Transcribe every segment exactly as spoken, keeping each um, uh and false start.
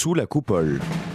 Sous la coupole.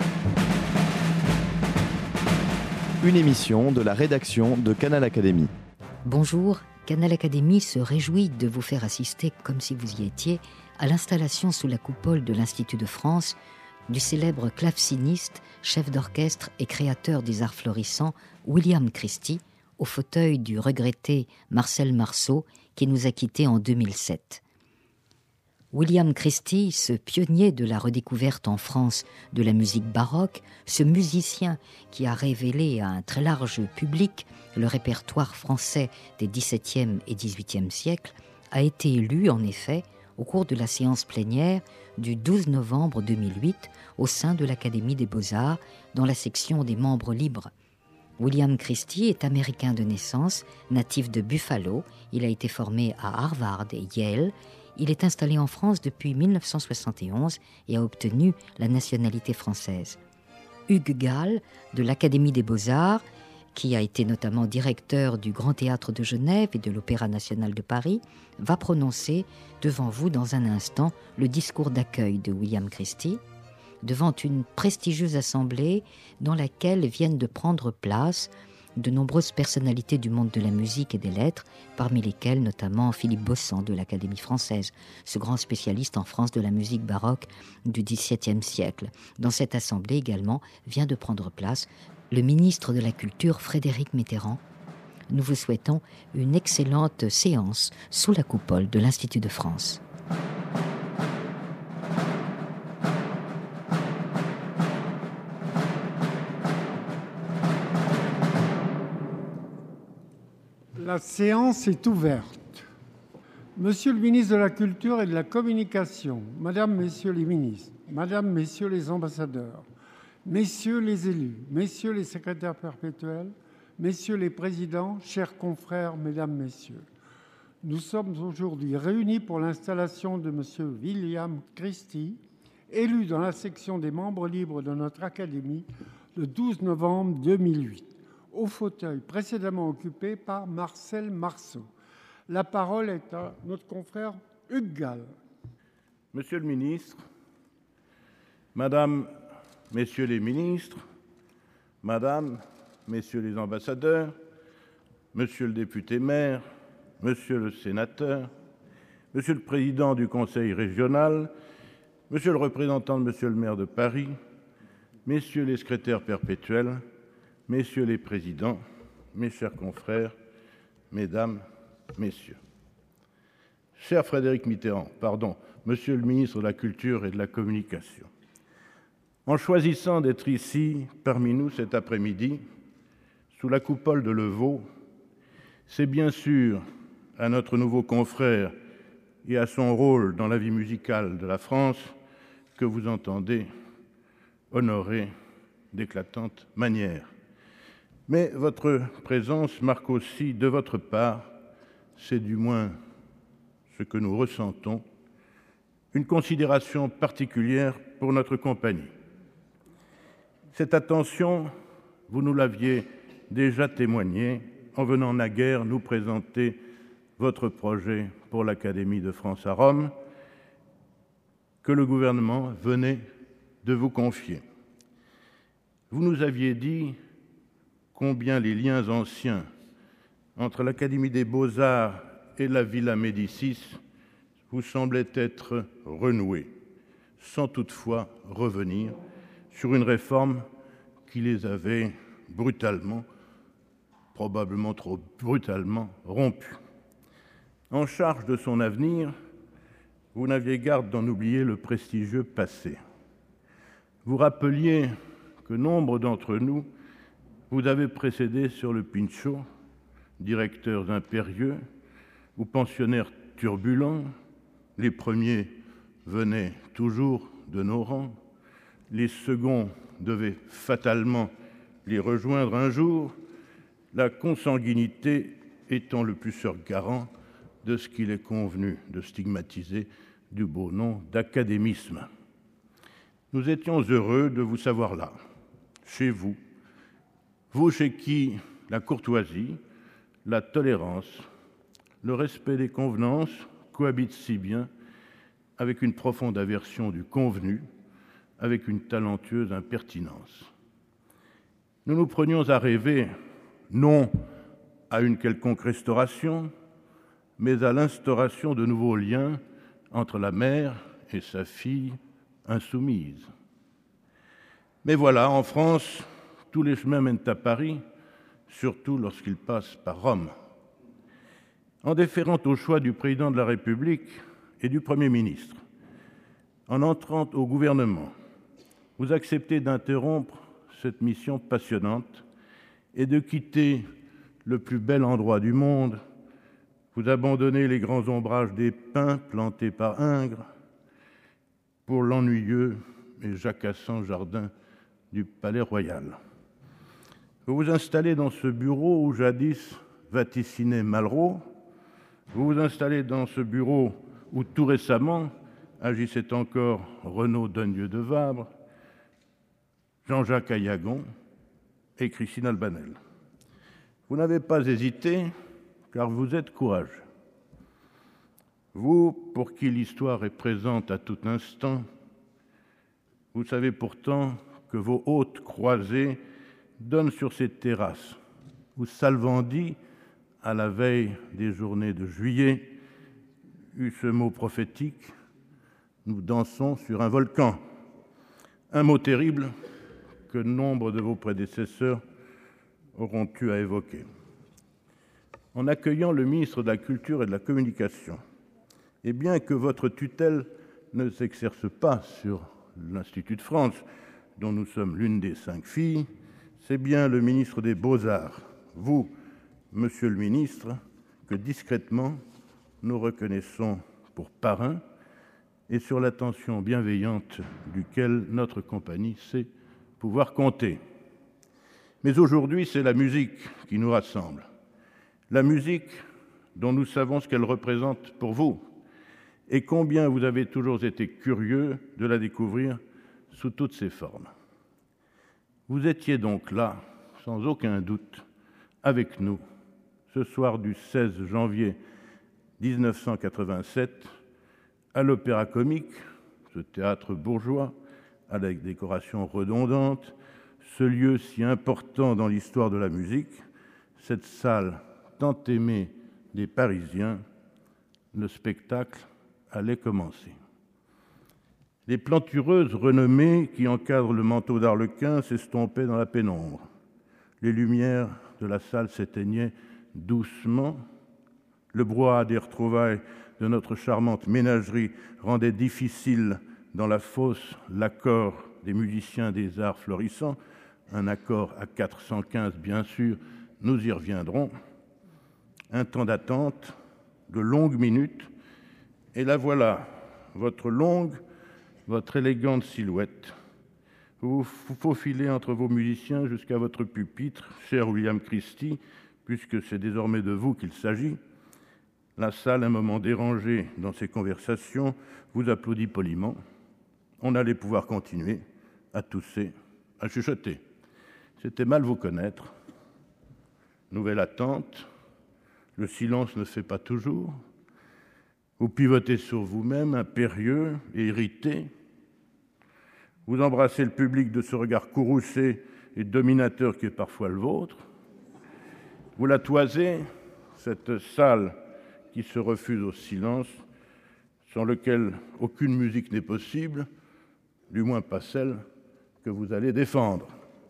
Une émission de la rédaction de Canal Académie. Bonjour, Canal Académie se réjouit de vous faire assister, comme si vous y étiez, à l'installation sous la coupole de l'Institut de France du célèbre claveciniste, chef d'orchestre et créateur des arts florissants William Christie, au fauteuil du regretté Marcel Marceau, qui nous a quittés en deux mille sept. William Christie, ce pionnier de la redécouverte en France de la musique baroque, ce musicien qui a révélé à un très large public le répertoire français des dix-septième et dix-huitième siècles, a été élu en effet au cours de la séance plénière du douze novembre deux mille huit au sein de l'Académie des Beaux-Arts dans la section des membres libres. William Christie est américain de naissance, natif de Buffalo. Il a été formé à Harvard et Yale. Il est installé en France depuis mille neuf cent soixante et onze et a obtenu la nationalité française. Hugues Gall, de l'Académie des Beaux-Arts, qui a été notamment directeur du Grand Théâtre de Genève et de l'Opéra national de Paris, va prononcer devant vous dans un instant le discours d'accueil de William Christie, devant une prestigieuse assemblée dans laquelle viennent de prendre place de nombreuses personnalités du monde de la musique et des lettres, parmi lesquelles notamment Philippe Bossan de l'Académie française, ce grand spécialiste en France de la musique baroque du dix-septième siècle. Dans cette assemblée également vient de prendre place le ministre de la Culture Frédéric Mitterrand. Nous vous souhaitons une excellente séance sous la coupole de l'Institut de France. La séance est ouverte. Monsieur le ministre de la Culture et de la Communication, Madame, Messieurs les ministres, Madame, Messieurs les ambassadeurs, Messieurs les élus, Messieurs les secrétaires perpétuels, Messieurs les présidents, chers confrères, Mesdames, Messieurs, nous sommes aujourd'hui réunis pour l'installation de Monsieur William Christie, élu dans la section des membres libres de notre Académie le douze novembre deux mille huit. Au fauteuil précédemment occupé par Marcel Marceau. La parole est à notre confrère Hugues Gall. Monsieur le ministre, Madame, Messieurs les ministres, Madame, Messieurs les ambassadeurs, Monsieur le député-maire, Monsieur le sénateur, Monsieur le président du Conseil régional, Monsieur le représentant de Monsieur le maire de Paris, Messieurs les secrétaires perpétuels, Messieurs les présidents, mes chers confrères, Mesdames, Messieurs. Cher Frédéric Mitterrand, pardon, Monsieur le ministre de la Culture et de la Communication, en choisissant d'être ici parmi nous cet après-midi, sous la coupole de Levaux, c'est bien sûr à notre nouveau confrère et à son rôle dans la vie musicale de la France que vous entendez honorer d'éclatantes manières. Mais votre présence marque aussi de votre part, c'est du moins ce que nous ressentons, une considération particulière pour notre compagnie. Cette attention, vous nous l'aviez déjà témoigné en venant naguère nous présenter votre projet pour l'Académie de France à Rome, que le gouvernement venait de vous confier. Vous nous aviez dit combien les liens anciens entre l'Académie des Beaux-Arts et la Villa Médicis vous semblaient être renoués, sans toutefois revenir sur une réforme qui les avait brutalement, probablement trop brutalement, rompus. En charge de son avenir, vous n'aviez garde d'en oublier le prestigieux passé. Vous rappeliez que nombre d'entre nous vous avez précédé sur le Pinchot, directeurs impérieux ou pensionnaires turbulents. Les premiers venaient toujours de nos rangs, les seconds devaient fatalement les rejoindre un jour, la consanguinité étant le plus sûr garant de ce qu'il est convenu de stigmatiser du beau nom d'académisme. Nous étions heureux de vous savoir là, chez vous, vous chez qui la courtoisie, la tolérance, le respect des convenances cohabitent si bien avec une profonde aversion du convenu, avec une talentueuse impertinence. Nous nous prenions à rêver, non à une quelconque restauration, mais à l'instauration de nouveaux liens entre la mère et sa fille insoumise. Mais voilà, en France, tous les chemins mènent à Paris, surtout lorsqu'ils passent par Rome. En déférant au choix du président de la République et du Premier ministre, en entrant au gouvernement, vous acceptez d'interrompre cette mission passionnante et de quitter le plus bel endroit du monde. Vous abandonnez les grands ombrages des pins plantés par Ingres pour l'ennuyeux et jacassant jardin du Palais Royal. Vous vous installez dans ce bureau où jadis vaticinait Malraux. Vous vous installez dans ce bureau où tout récemment agissait encore Renaud Deugneux de Vabre, Jean-Jacques Ayagon et Christine Albanel. Vous n'avez pas hésité, car vous êtes courageux. Vous, pour qui l'histoire est présente à tout instant, vous savez pourtant que vos hautes croisées donnent sur ces terrasses où Salvandi, à la veille des journées de juillet, eut ce mot prophétique: nous dansons sur un volcan. Un mot terrible que nombre de vos prédécesseurs auront eu à évoquer. En accueillant le ministre de la Culture et de la Communication, et bien que votre tutelle ne s'exerce pas sur l'Institut de France, dont nous sommes l'une des cinq filles, c'est bien le ministre des Beaux-Arts, vous, monsieur le ministre, que discrètement nous reconnaissons pour parrain et sur l'attention bienveillante duquel notre compagnie sait pouvoir compter. Mais aujourd'hui, c'est la musique qui nous rassemble. La musique dont nous savons ce qu'elle représente pour vous et combien vous avez toujours été curieux de la découvrir sous toutes ses formes. Vous étiez donc là, sans aucun doute, avec nous, ce soir du seize janvier mille neuf cent quatre-vingt-sept, à l'Opéra-Comique, ce théâtre bourgeois, à la décoration redondante, ce lieu si important dans l'histoire de la musique, cette salle tant aimée des Parisiens, le spectacle allait commencer. Les plantureuses renommées qui encadrent le manteau d'Arlequin s'estompaient dans la pénombre. Les lumières de la salle s'éteignaient doucement. Le brouhaha des retrouvailles de notre charmante ménagerie rendait difficile dans la fosse l'accord des musiciens des arts florissants, un accord à quatre cent quinze bien sûr, nous y reviendrons. Un temps d'attente, de longues minutes, et la voilà, votre longue, votre élégante silhouette. Vous vous faufilez entre vos musiciens jusqu'à votre pupitre, cher William Christie, puisque c'est désormais de vous qu'il s'agit. La salle, un moment dérangée dans ses conversations, vous applaudit poliment. On allait pouvoir continuer à tousser, à chuchoter. C'était mal vous connaître. Nouvelle attente. Le silence ne fait pas toujours. Vous pivotez sur vous-même, impérieux et irrité. Vous embrassez le public de ce regard courroucé et dominateur qui est parfois le vôtre. Vous la toisez, cette salle qui se refuse au silence, sans lequel aucune musique n'est possible, du moins pas celle que vous allez défendre.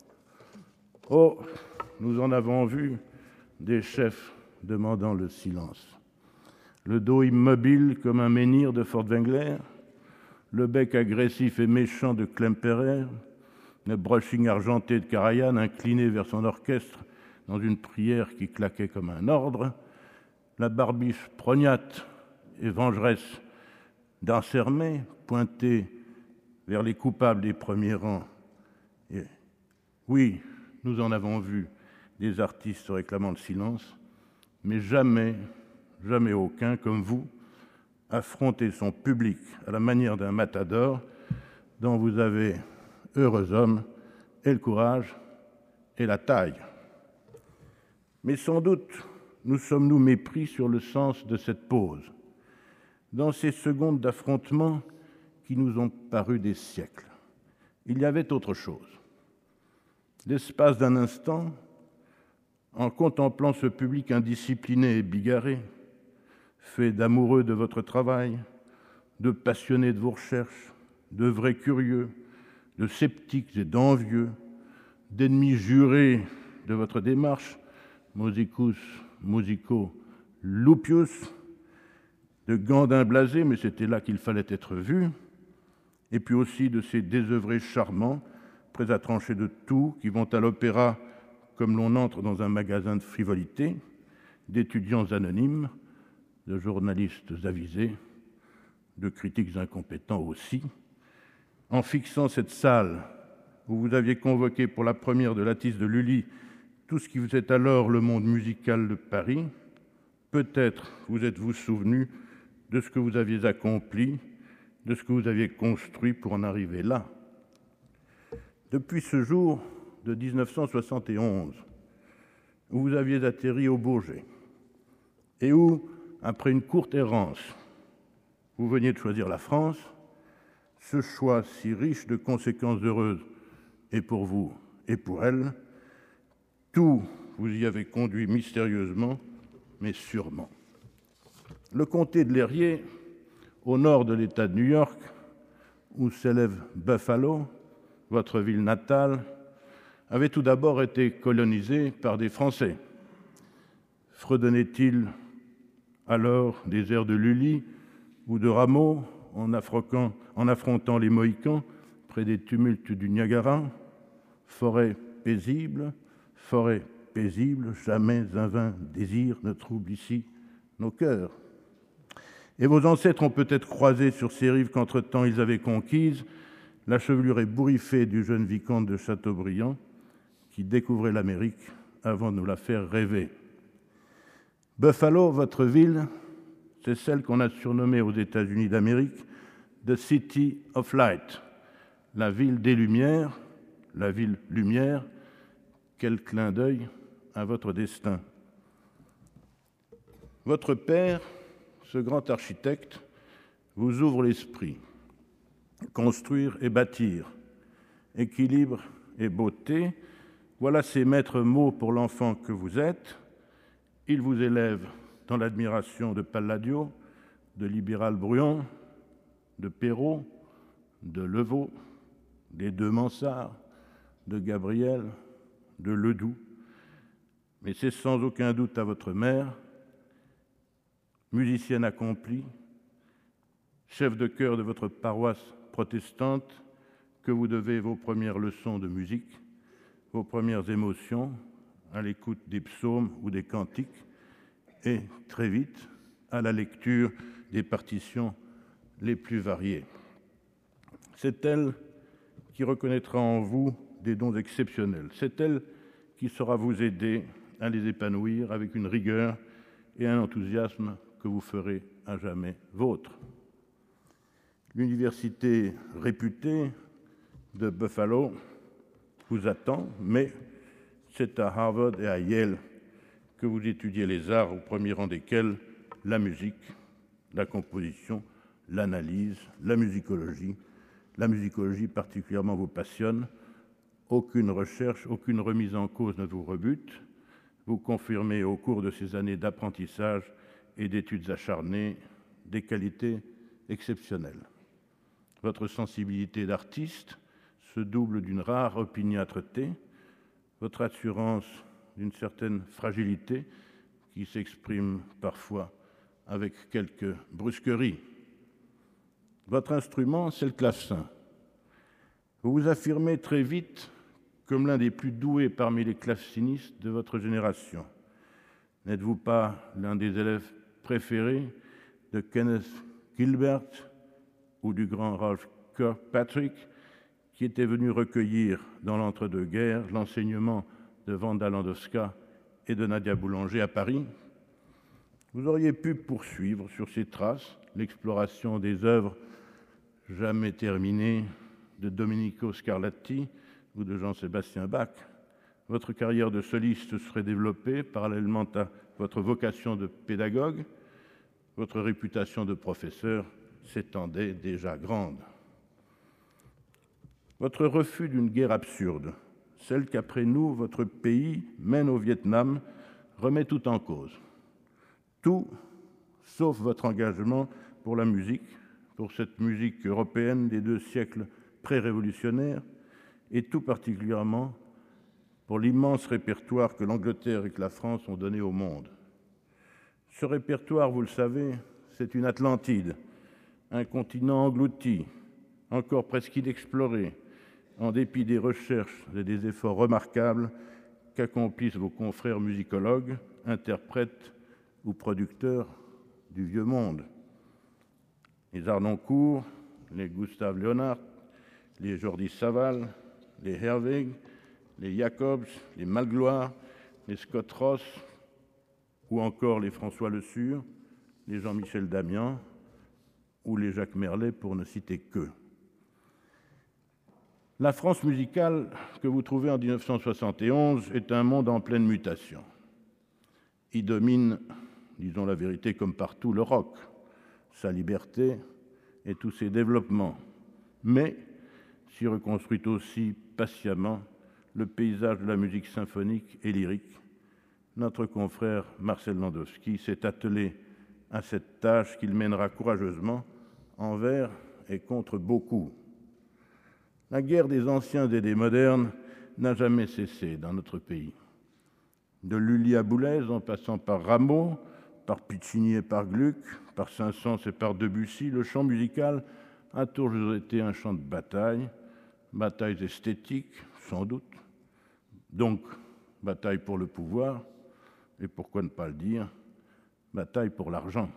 Oh, nous en avons vu des chefs demandant le silence. Le dos immobile comme un menhir de Furtwängler, le bec agressif et méchant de Klemperer, le brushing argenté de Karajan incliné vers son orchestre dans une prière qui claquait comme un ordre, la barbiche prognate et vengeresse d'Ansermet pointée vers les coupables des premiers rangs. Et oui, nous en avons vu des artistes réclamant le silence, mais jamais, jamais aucun, comme vous, affronter son public à la manière d'un matador dont vous avez, heureux homme, et le courage et la taille. Mais sans doute nous sommes-nous mépris sur le sens de cette pause, dans ces secondes d'affrontement qui nous ont paru des siècles. il y avait autre chose. L'espace d'un instant, en contemplant ce public indiscipliné et bigarré, fait d'amoureux de votre travail, de passionnés de vos recherches, de vrais curieux, de sceptiques et d'envieux, d'ennemis jurés de votre démarche, musicus, musico, lupius, de gandins blasés, mais c'était là qu'il fallait être vu, et puis aussi de ces désœuvrés charmants, prêts à trancher de tout, qui vont à l'opéra comme l'on entre dans un magasin de frivolité, d'étudiants anonymes, de journalistes avisés, de critiques incompétents aussi. En fixant cette salle où vous aviez convoqué pour la première de Lattice de Lully tout ce qui vous est alors le monde musical de Paris, peut-être vous êtes-vous souvenu de ce que vous aviez accompli, de ce que vous aviez construit pour en arriver là. Depuis ce jour de dix-neuf cent soixante et onze, où vous aviez atterri au Bourget, et où, après une courte errance, vous veniez de choisir la France, ce choix si riche de conséquences heureuses, et pour vous et pour elle, tout vous y avez conduit mystérieusement, mais sûrement. Le comté de Lérier, au nord de l'État de New York, où s'élève Buffalo, votre ville natale, avait tout d'abord été colonisé par des Français. Fredonnait-il alors des airs de Lully ou de Rameau en, affrontant, en affrontant les Mohicans près des tumultes du Niagara? Forêt paisible, forêt paisible, jamais un vain désir ne trouble ici nos cœurs. Et vos ancêtres ont peut-être croisé sur ces rives qu'entre-temps ils avaient conquises la chevelure ébouriffée du jeune vicomte de Chateaubriand qui découvrait l'Amérique avant de nous la faire rêver. Buffalo, votre ville, c'est celle qu'on a surnommée aux États-Unis d'Amérique « The City of Light », la ville des Lumières, la ville lumière. Quel clin d'œil à votre destin. Votre père, ce grand architecte, vous ouvre l'esprit. Construire et bâtir, équilibre et beauté, voilà ces maîtres mots pour l'enfant que vous êtes. Il vous élève dans l'admiration de Palladio, de Libéral-Bruant, de Perrault, de Levaux, des deux Mansart, de Gabriel, de Ledoux. Mais c'est sans aucun doute à votre mère, musicienne accomplie, chef de chœur de votre paroisse protestante, que vous devez vos premières leçons de musique, vos premières émotions à l'écoute des psaumes ou des cantiques, et très vite à la lecture des partitions les plus variées. C'est elle qui reconnaîtra en vous des dons exceptionnels. C'est elle qui saura vous aider à les épanouir avec une rigueur et un enthousiasme que vous ferez à jamais vôtre. L'université réputée de Buffalo vous attend, mais c'est à Harvard et à Yale que vous étudiez les arts, au premier rang desquels la musique, la composition, l'analyse, la musicologie. La musicologie particulièrement vous passionne. Aucune recherche, aucune remise en cause ne vous rebute. Vous confirmez au cours de ces années d'apprentissage et d'études acharnées des qualités exceptionnelles. Votre sensibilité d'artiste se double d'une rare opiniâtreté, votre assurance d'une certaine fragilité qui s'exprime parfois avec quelques brusqueries. Votre instrument, c'est le clavecin. Vous vous affirmez très vite comme l'un des plus doués parmi les clavecinistes de votre génération. N'êtes-vous pas l'un des élèves préférés de Kenneth Gilbert ou du grand Ralph Kirkpatrick, qui était venu recueillir dans l'entre-deux-guerres l'enseignement de Wanda Landowska et de Nadia Boulanger à Paris? Vous auriez pu poursuivre sur ces traces l'exploration des œuvres jamais terminées de Domenico Scarlatti ou de Jean-Sébastien Bach. Votre carrière de soliste serait développée parallèlement à votre vocation de pédagogue. Votre réputation de professeur s'étendait déjà grande. Votre refus d'une guerre absurde, celle qu'après nous, votre pays mène au Vietnam, remet tout en cause. Tout, sauf votre engagement pour la musique, pour cette musique européenne des deux siècles pré-révolutionnaires, et tout particulièrement pour l'immense répertoire que l'Angleterre et que la France ont donné au monde. Ce répertoire, vous le savez, c'est une Atlantide, un continent englouti, encore presque inexploré, en dépit des recherches et des efforts remarquables qu'accomplissent vos confrères musicologues, interprètes ou producteurs du vieux monde. Les Harnoncourt, les Gustave Leonhardt, les Jordi Savall, les Herweg, les Jacobs, les Magloire, les Scott Ross, ou encore les François Le Sur, les Jean-Michel Damian ou les Jacques Merlet, pour ne citer qu'eux. La France musicale que vous trouvez en dix-neuf cent soixante et onze est un monde en pleine mutation. Y domine, disons la vérité comme partout, le rock, sa liberté et tous ses développements, mais s'y reconstruit aussi patiemment le paysage de la musique symphonique et lyrique. Notre confrère Marcel Landowski s'est attelé à cette tâche qu'il mènera courageusement envers et contre beaucoup. La guerre des anciens et des modernes n'a jamais cessé dans notre pays. De Lully à Boulez, en passant par Rameau, par Puccini et par Gluck, par Saint-Saëns et par Debussy, le chant musical a toujours été un chant de bataille, batailles esthétiques, sans doute, donc bataille pour le pouvoir, et pourquoi ne pas le dire, bataille pour l'argent.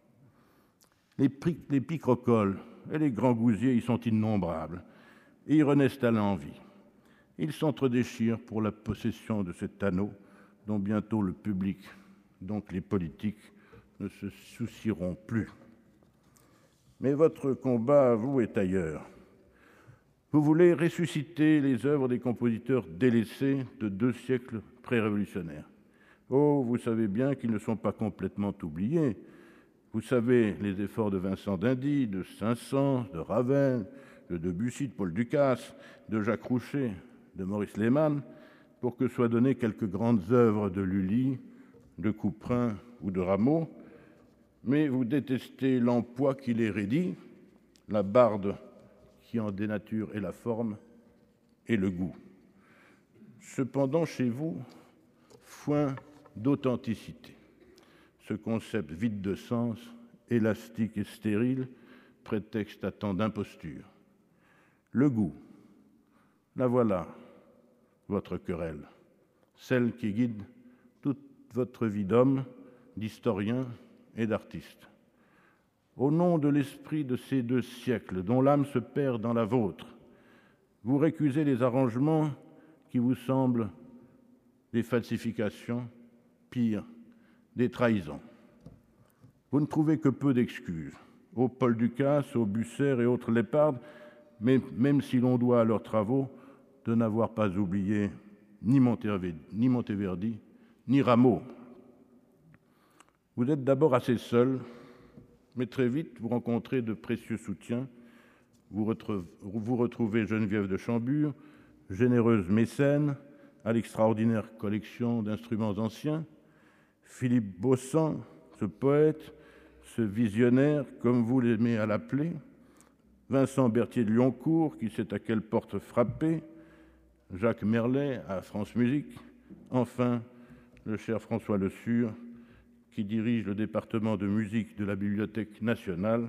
Les, les picrocoles et les grands gousiers y sont innombrables, et ils renaissent à l'envie. Ils s'entredéchirent pour la possession de cet anneau dont bientôt le public, donc les politiques, ne se soucieront plus. Mais votre combat, à vous, est ailleurs. Vous voulez ressusciter les œuvres des compositeurs délaissés de deux siècles pré-révolutionnaires. Oh, vous savez bien qu'ils ne sont pas complètement oubliés. Vous savez les efforts de Vincent d'Indy, de Saint-Saëns, de Ravel, de Debussy, de Paul Dukas, de Jacques Roucher, de Maurice Lehmann, pour que soient données quelques grandes œuvres de Lully, de Couperin ou de Rameau, mais vous détestez l'emploi qui les raidit, la barde qui en dénature et la forme, et le goût. Cependant, chez vous, foin d'authenticité. Ce concept vide de sens, élastique et stérile, prétexte à tant d'imposture. Le goût, la voilà, votre querelle, celle qui guide toute votre vie d'homme, d'historien et d'artiste. Au nom de l'esprit de ces deux siècles, dont l'âme se perd dans la vôtre, vous récusez les arrangements qui vous semblent des falsifications, pire, des trahisons. Vous ne trouvez que peu d'excuses, aux Paul Dukas, aux Busser et autres Lépardes, mais même si l'on doit à leurs travaux de n'avoir pas oublié ni Monteverdi, ni, Monteverdi, ni Rameau. Vous êtes d'abord assez seul, mais très vite vous rencontrez de précieux soutiens. Vous retrouvez, vous retrouvez Geneviève de Chambure, généreuse mécène, à l'extraordinaire collection d'instruments anciens, Philippe Baussan, ce poète, ce visionnaire, comme vous l'aimez à l'appeler, Vincent Berthier de Lyoncourt, qui sait à quelle porte frapper, Jacques Merlet à France Musique, enfin le cher François Le Sur, qui dirige le département de musique de la Bibliothèque nationale.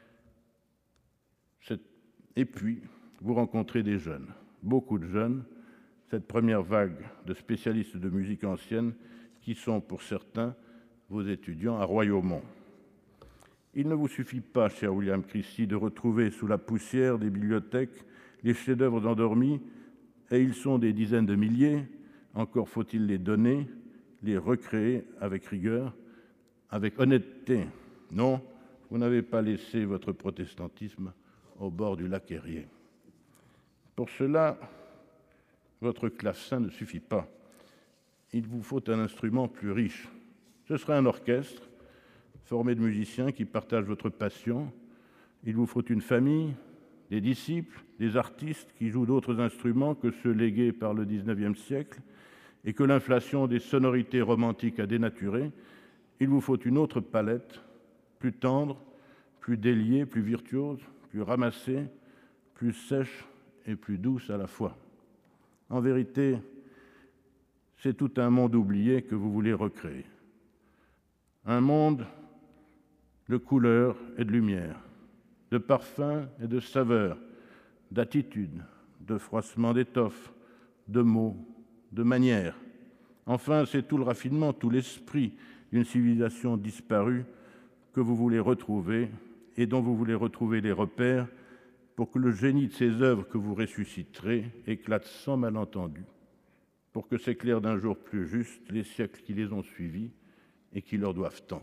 Et puis, vous rencontrez des jeunes, beaucoup de jeunes, cette première vague de spécialistes de musique ancienne qui sont, pour certains, vos étudiants à Royaumont. Il ne vous suffit pas, cher William Christie, de retrouver sous la poussière des bibliothèques les chefs-d'œuvre endormis, et ils sont des dizaines de milliers, encore faut-il les donner, les recréer avec rigueur, avec honnêteté. Non, vous n'avez pas laissé votre protestantisme au bord du lac Erie. Pour cela, votre clavecin ne suffit pas. Il vous faut un instrument plus riche. Ce sera un orchestre formé de musiciens qui partagent votre passion. Il vous faut une famille, des disciples, des artistes qui jouent d'autres instruments que ceux légués par le dix-neuvième siècle et que l'inflation des sonorités romantiques a dénaturés, il vous faut une autre palette, plus tendre, plus déliée, plus virtuose, plus ramassée, plus sèche et plus douce à la fois. En vérité, c'est tout un monde oublié que vous voulez recréer. Un monde de couleurs et de lumière, de parfums et de saveurs, d'attitudes, de froissement d'étoffes, de mots, de manières. Enfin, c'est tout le raffinement, tout l'esprit d'une civilisation disparue que vous voulez retrouver et dont vous voulez retrouver les repères pour que le génie de ces œuvres que vous ressusciterez éclate sans malentendu, pour que s'éclairent d'un jour plus juste les siècles qui les ont suivis et qui leur doivent tant.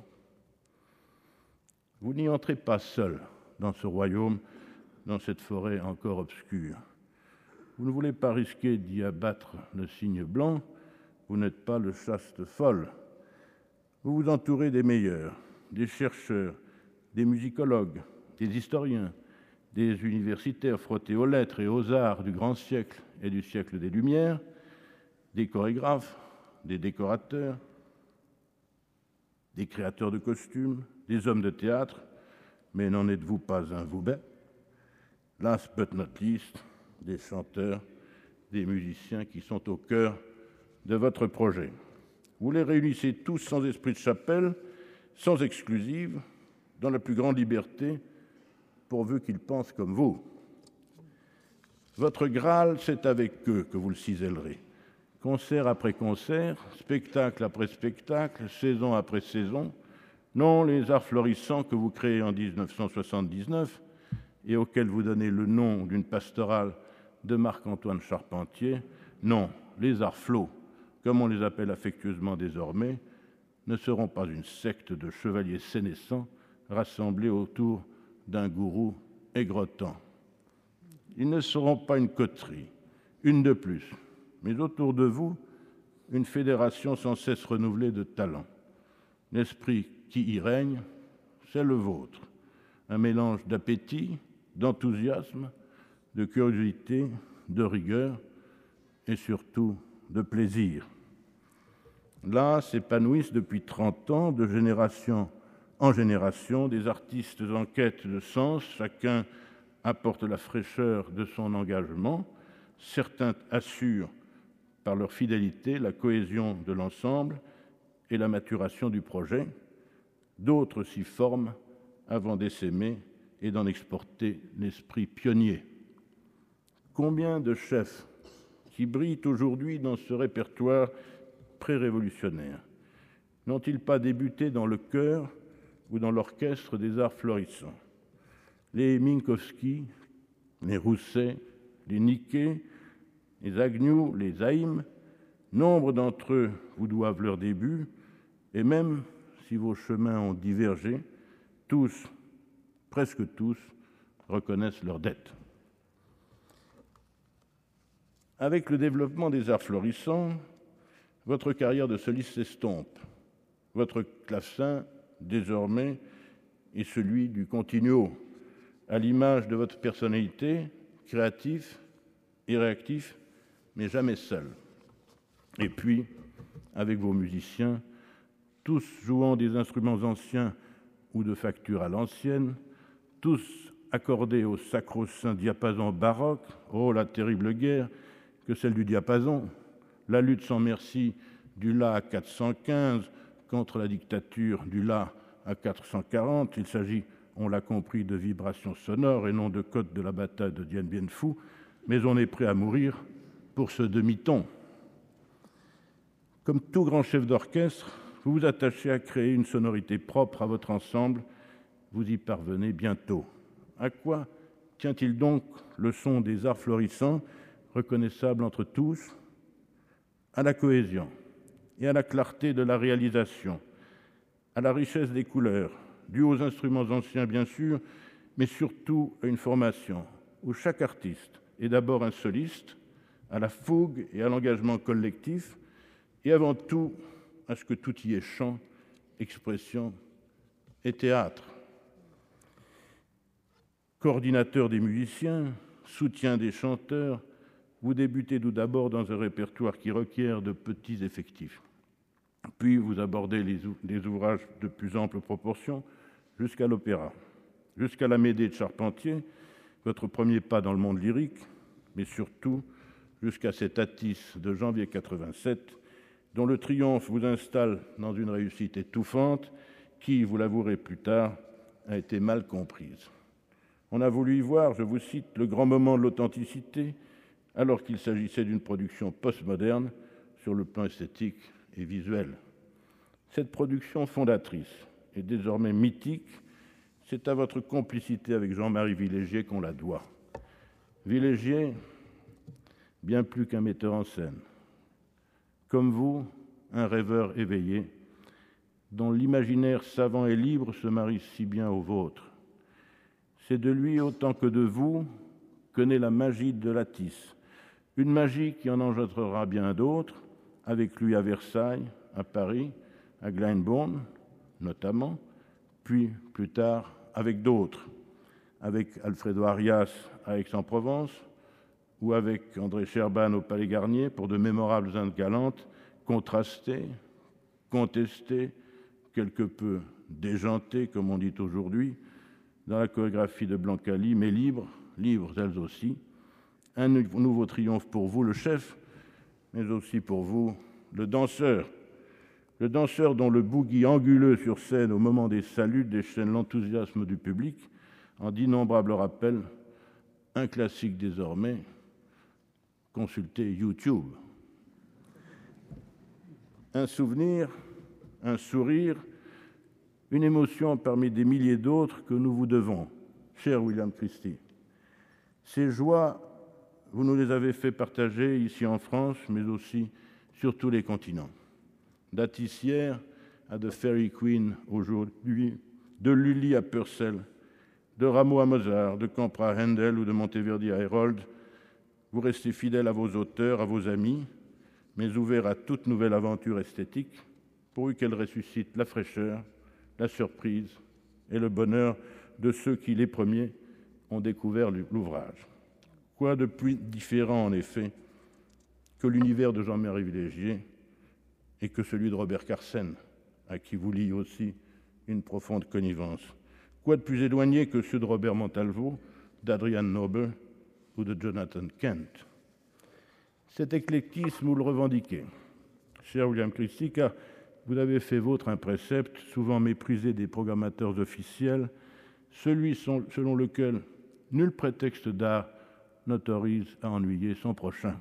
Vous n'y entrez pas seul dans ce royaume, dans cette forêt encore obscure. Vous ne voulez pas risquer d'y abattre le cygne blanc, vous n'êtes pas le chaste folle. Vous vous entourez des meilleurs, des chercheurs, des musicologues, des historiens, des universitaires frottés aux lettres et aux arts du grand siècle et du siècle des Lumières, des chorégraphes, des décorateurs, des créateurs de costumes, des hommes de théâtre, mais n'en êtes-vous pas un vous-même? Last but not least, des chanteurs, des musiciens qui sont au cœur de votre projet. Vous les réunissez tous sans esprit de chapelle, sans exclusive, dans la plus grande liberté, pourvu qu'ils pensent comme vous. Votre Graal, c'est avec eux que vous le cisellerez. Concert après concert, spectacle après spectacle, saison après saison, non les arts florissants que vous créez en dix-neuf cent soixante-dix-neuf et auxquels vous donnez le nom d'une pastorale de Marc-Antoine Charpentier, non, les arts flots, comme on les appelle affectueusement désormais, ne seront pas une secte de chevaliers sénescents rassemblés autour d'un gourou aigrotant. Ils ne seront pas une coterie, une de plus, mais autour de vous, une fédération sans cesse renouvelée de talents. L'esprit qui y règne, c'est le vôtre. Un mélange d'appétit, d'enthousiasme, de curiosité, de rigueur et surtout de plaisir. Là s'épanouissent depuis trente ans, de génération en génération, des artistes en quête de sens. Chacun apporte la fraîcheur de son engagement. Certains assurent par leur fidélité la cohésion de l'ensemble et la maturation du projet. D'autres s'y forment avant d'essaimer et d'en exporter l'esprit pionnier. Combien de chefs qui brillent aujourd'hui dans ce répertoire pré-révolutionnaire n'ont-ils pas débuté dans le chœur ou dans l'orchestre des arts florissants? Les Minkowski, les Rousset, les Niquet, les Agnew, les Haïm, nombre d'entre eux vous doivent leur début, et même si vos chemins ont divergé, tous, presque tous, reconnaissent leur dette. Avec le développement des arts florissants, votre carrière de soliste s'estompe. Votre clavecin, désormais, est celui du continuo, à l'image de votre personnalité, créatif et réactif, mais jamais seul. Et puis, avec vos musiciens, tous jouant des instruments anciens ou de facture à l'ancienne, tous accordés au sacro-saint diapason baroque, oh la terrible guerre que celle du diapason, la lutte sans merci du La à quatre cent quinze contre la dictature du La à quatre cent quarante. Il s'agit, on l'a compris, de vibrations sonores et non de codes de la bataille de Dien Bien Phu, mais on est prêt à mourir pour ce demi-ton. Comme tout grand chef d'orchestre, vous vous attachez à créer une sonorité propre à votre ensemble. Vous y parvenez bientôt. À quoi tient-il donc le son des arts florissants, reconnaissable entre tous? À la cohésion et à la clarté de la réalisation, à la richesse des couleurs, due aux instruments anciens bien sûr, mais surtout à une formation où chaque artiste est d'abord un soliste, à la fougue et à l'engagement collectif, et avant tout à ce que tout y ait chant, expression et théâtre. coordinateur des musiciens, soutien des chanteurs, vous débutez tout d'abord dans un répertoire qui requiert de petits effectifs. Puis vous abordez les, ou- les ouvrages de plus amples proportions jusqu'à l'opéra, jusqu'à la Médée de Charpentier, votre premier pas dans le monde lyrique, mais surtout jusqu'à cet Atis de janvier quatre-vingt-sept, dont le triomphe vous installe dans une réussite étouffante qui, vous l'avouerez plus tard, a été mal comprise. On a voulu y voir, je vous cite, le grand moment de l'authenticité, alors qu'il s'agissait d'une production postmoderne sur le plan esthétique et visuel. Cette production fondatrice et désormais mythique, c'est à votre complicité avec Jean-Marie Villégier qu'on la doit. Villégier, bien plus qu'un metteur en scène, comme vous, un rêveur éveillé, dont l'imaginaire savant et libre se marie si bien au vôtre. C'est de lui autant que de vous que naît la magie de l'Atis, une magie qui en engendrera bien d'autres, avec lui à Versailles, à Paris, à Glyndebourne notamment, puis plus tard avec d'autres, avec Alfredo Arias à Aix-en-Provence ou avec André Scherban au Palais Garnier pour de mémorables Indes galantes, contrastées, contestées, quelque peu déjantées, comme on dit aujourd'hui, dans la chorégraphie de Blancali, mais libres, libres elles aussi. Un nouveau triomphe pour vous, le chef, mais aussi pour vous, le danseur. Le danseur dont le boogie anguleux sur scène au moment des saluts déchaîne l'enthousiasme du public en d'innombrables rappels, un classique désormais, consultez YouTube. Un souvenir, un sourire, une émotion parmi des milliers d'autres que nous vous devons, cher William Christie. Ces joies, vous nous les avez fait partager ici en France, mais aussi sur tous les continents. D'Atis hier à The Fairy Queen aujourd'hui, de Lully à Purcell, de Rameau à Mozart, de Campra à Handel ou de Monteverdi à Herold, vous restez fidèle à vos auteurs, à vos amis, mais ouvert à toute nouvelle aventure esthétique, pourvu qu'elle ressuscite la fraîcheur, la surprise et le bonheur de ceux qui, les premiers, ont découvert l'ouvrage. Quoi de plus différent, en effet, que l'univers de Jean-Marie Villégier et que celui de Robert Carsen, à qui vous lie aussi une profonde connivence. Quoi de plus éloigné que ceux de Robert Montalvo, d'Adrian Noble ou de Jonathan Kent. Cet éclectisme, vous le revendiquez, cher William Christie, car vous avez fait vôtre un précepte, souvent méprisé des programmateurs officiels, celui selon lequel nul prétexte d'art n'autorise à ennuyer son prochain.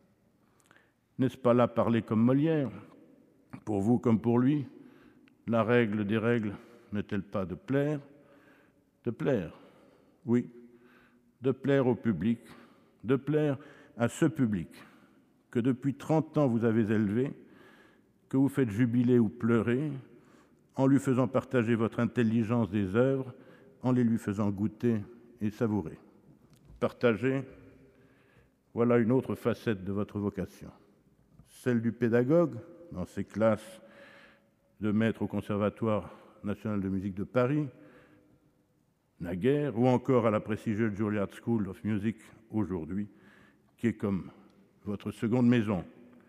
N'est-ce pas là parler comme Molière? Pour vous comme pour lui, la règle des règles n'est-elle pas de plaire? De plaire, oui, de plaire au public, de plaire à ce public que depuis trente ans vous avez élevé, que vous faites jubiler ou pleurer, en lui faisant partager votre intelligence des œuvres, en les lui faisant goûter et savourer. Partager, voilà une autre facette de votre vocation. Celle du pédagogue, dans ses classes de maître au Conservatoire national de musique de Paris, naguère, ou encore à la prestigieuse Juilliard School of Music aujourd'hui, qui est comme votre seconde maison.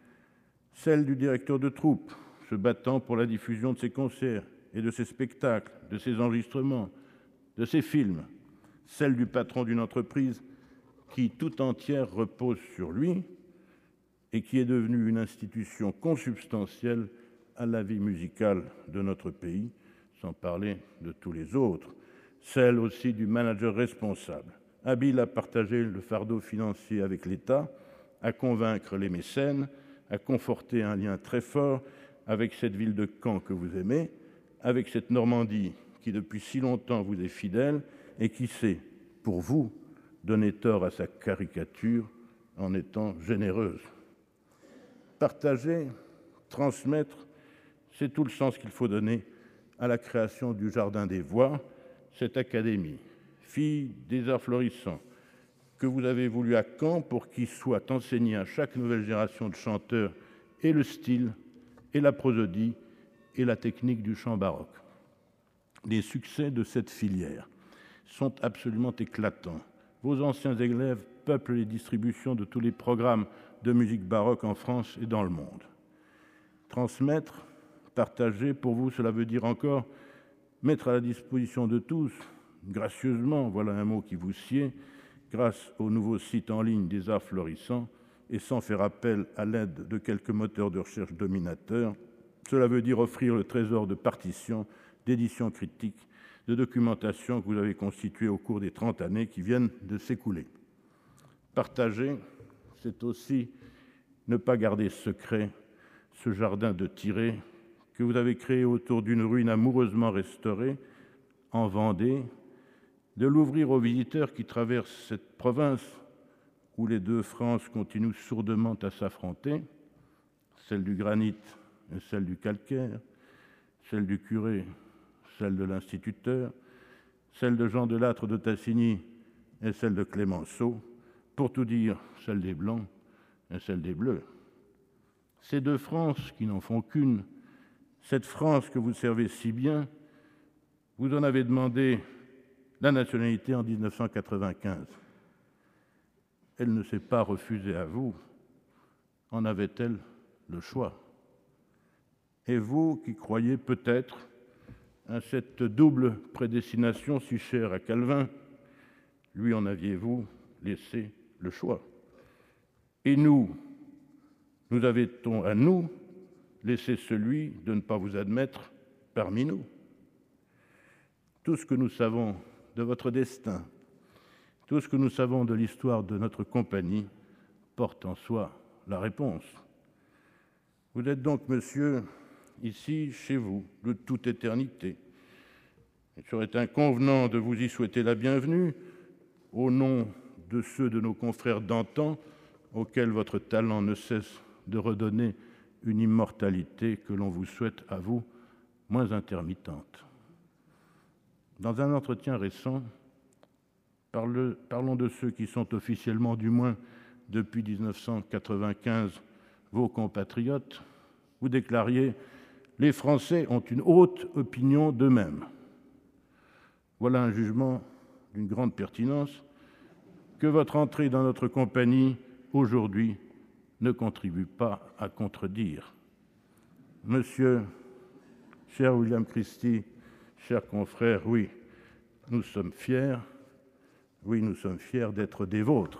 Celle du directeur de troupe, se battant pour la diffusion de ses concerts et de ses spectacles, de ses enregistrements, de ses films. Celle du patron d'une entreprise qui, tout entière, repose sur lui et qui est devenue une institution consubstantielle à la vie musicale de notre pays, sans parler de tous les autres. Celle aussi du manager responsable, habile à partager le fardeau financier avec l'État, à convaincre les mécènes, à conforter un lien très fort avec cette ville de Caen que vous aimez, avec cette Normandie qui depuis si longtemps vous est fidèle et qui sait, pour vous, donner tort à sa caricature en étant généreuse. Partager, transmettre, c'est tout le sens qu'il faut donner à la création du Jardin des Voix, cette académie, fille des arts florissants, que vous avez voulu à Caen pour qu'il soit enseigné à chaque nouvelle génération de chanteurs et le style, et la prosodie, et la technique du chant baroque. Les succès de cette filière, sont absolument éclatants. Vos anciens élèves peuplent les distributions de tous les programmes de musique baroque en France et dans le monde. Transmettre, partager, pour vous, cela veut dire encore mettre à la disposition de tous, gracieusement, voilà un mot qui vous sied, grâce au nouveau site en ligne des arts florissants et sans faire appel à l'aide de quelques moteurs de recherche dominateurs. Cela veut dire offrir le trésor de partitions, d'éditions critiques, de documentation que vous avez constitué au cours des trente années qui viennent de s'écouler. Partager, c'est aussi ne pas garder secret ce jardin de Tirée que vous avez créé autour d'une ruine amoureusement restaurée en Vendée, de l'ouvrir aux visiteurs qui traversent cette province où les deux Frances continuent sourdement à s'affronter, celle du granit et celle du calcaire, celle du curé, celle de l'instituteur, celle de Jean Delattre de Tassigny et celle de Clémenceau, pour tout dire, celle des Blancs et celle des Bleus. Ces deux Frances qui n'en font qu'une, cette France que vous servez si bien, vous en avez demandé la nationalité en mille neuf cent quatre-vingt-quinze. Elle ne s'est pas refusée à vous. En avait-elle le choix? Et vous qui croyez peut-être à cette double prédestination si chère à Calvin, lui en aviez-vous laissé le choix? Et nous, nous avait-on à nous laissé celui de ne pas vous admettre parmi nous? Tout ce que nous savons de votre destin, tout ce que nous savons de l'histoire de notre compagnie porte en soi la réponse. Vous êtes donc, monsieur, ici, chez vous, de toute éternité. Il serait inconvenant de vous y souhaiter la bienvenue au nom de ceux de nos confrères d'antan auxquels votre talent ne cesse de redonner une immortalité que l'on vous souhaite à vous moins intermittente. Dans un entretien récent, parle, parlons de ceux qui sont officiellement, du moins depuis mille neuf cent quatre-vingt-quinze, vos compatriotes. Vous déclariez « Les Français ont une haute opinion d'eux-mêmes ». Voilà un jugement d'une grande pertinence que votre entrée dans notre compagnie aujourd'hui ne contribue pas à contredire. Monsieur, cher William Christie, chers confrères, oui, nous sommes fiers, oui, nous sommes fiers d'être des vôtres.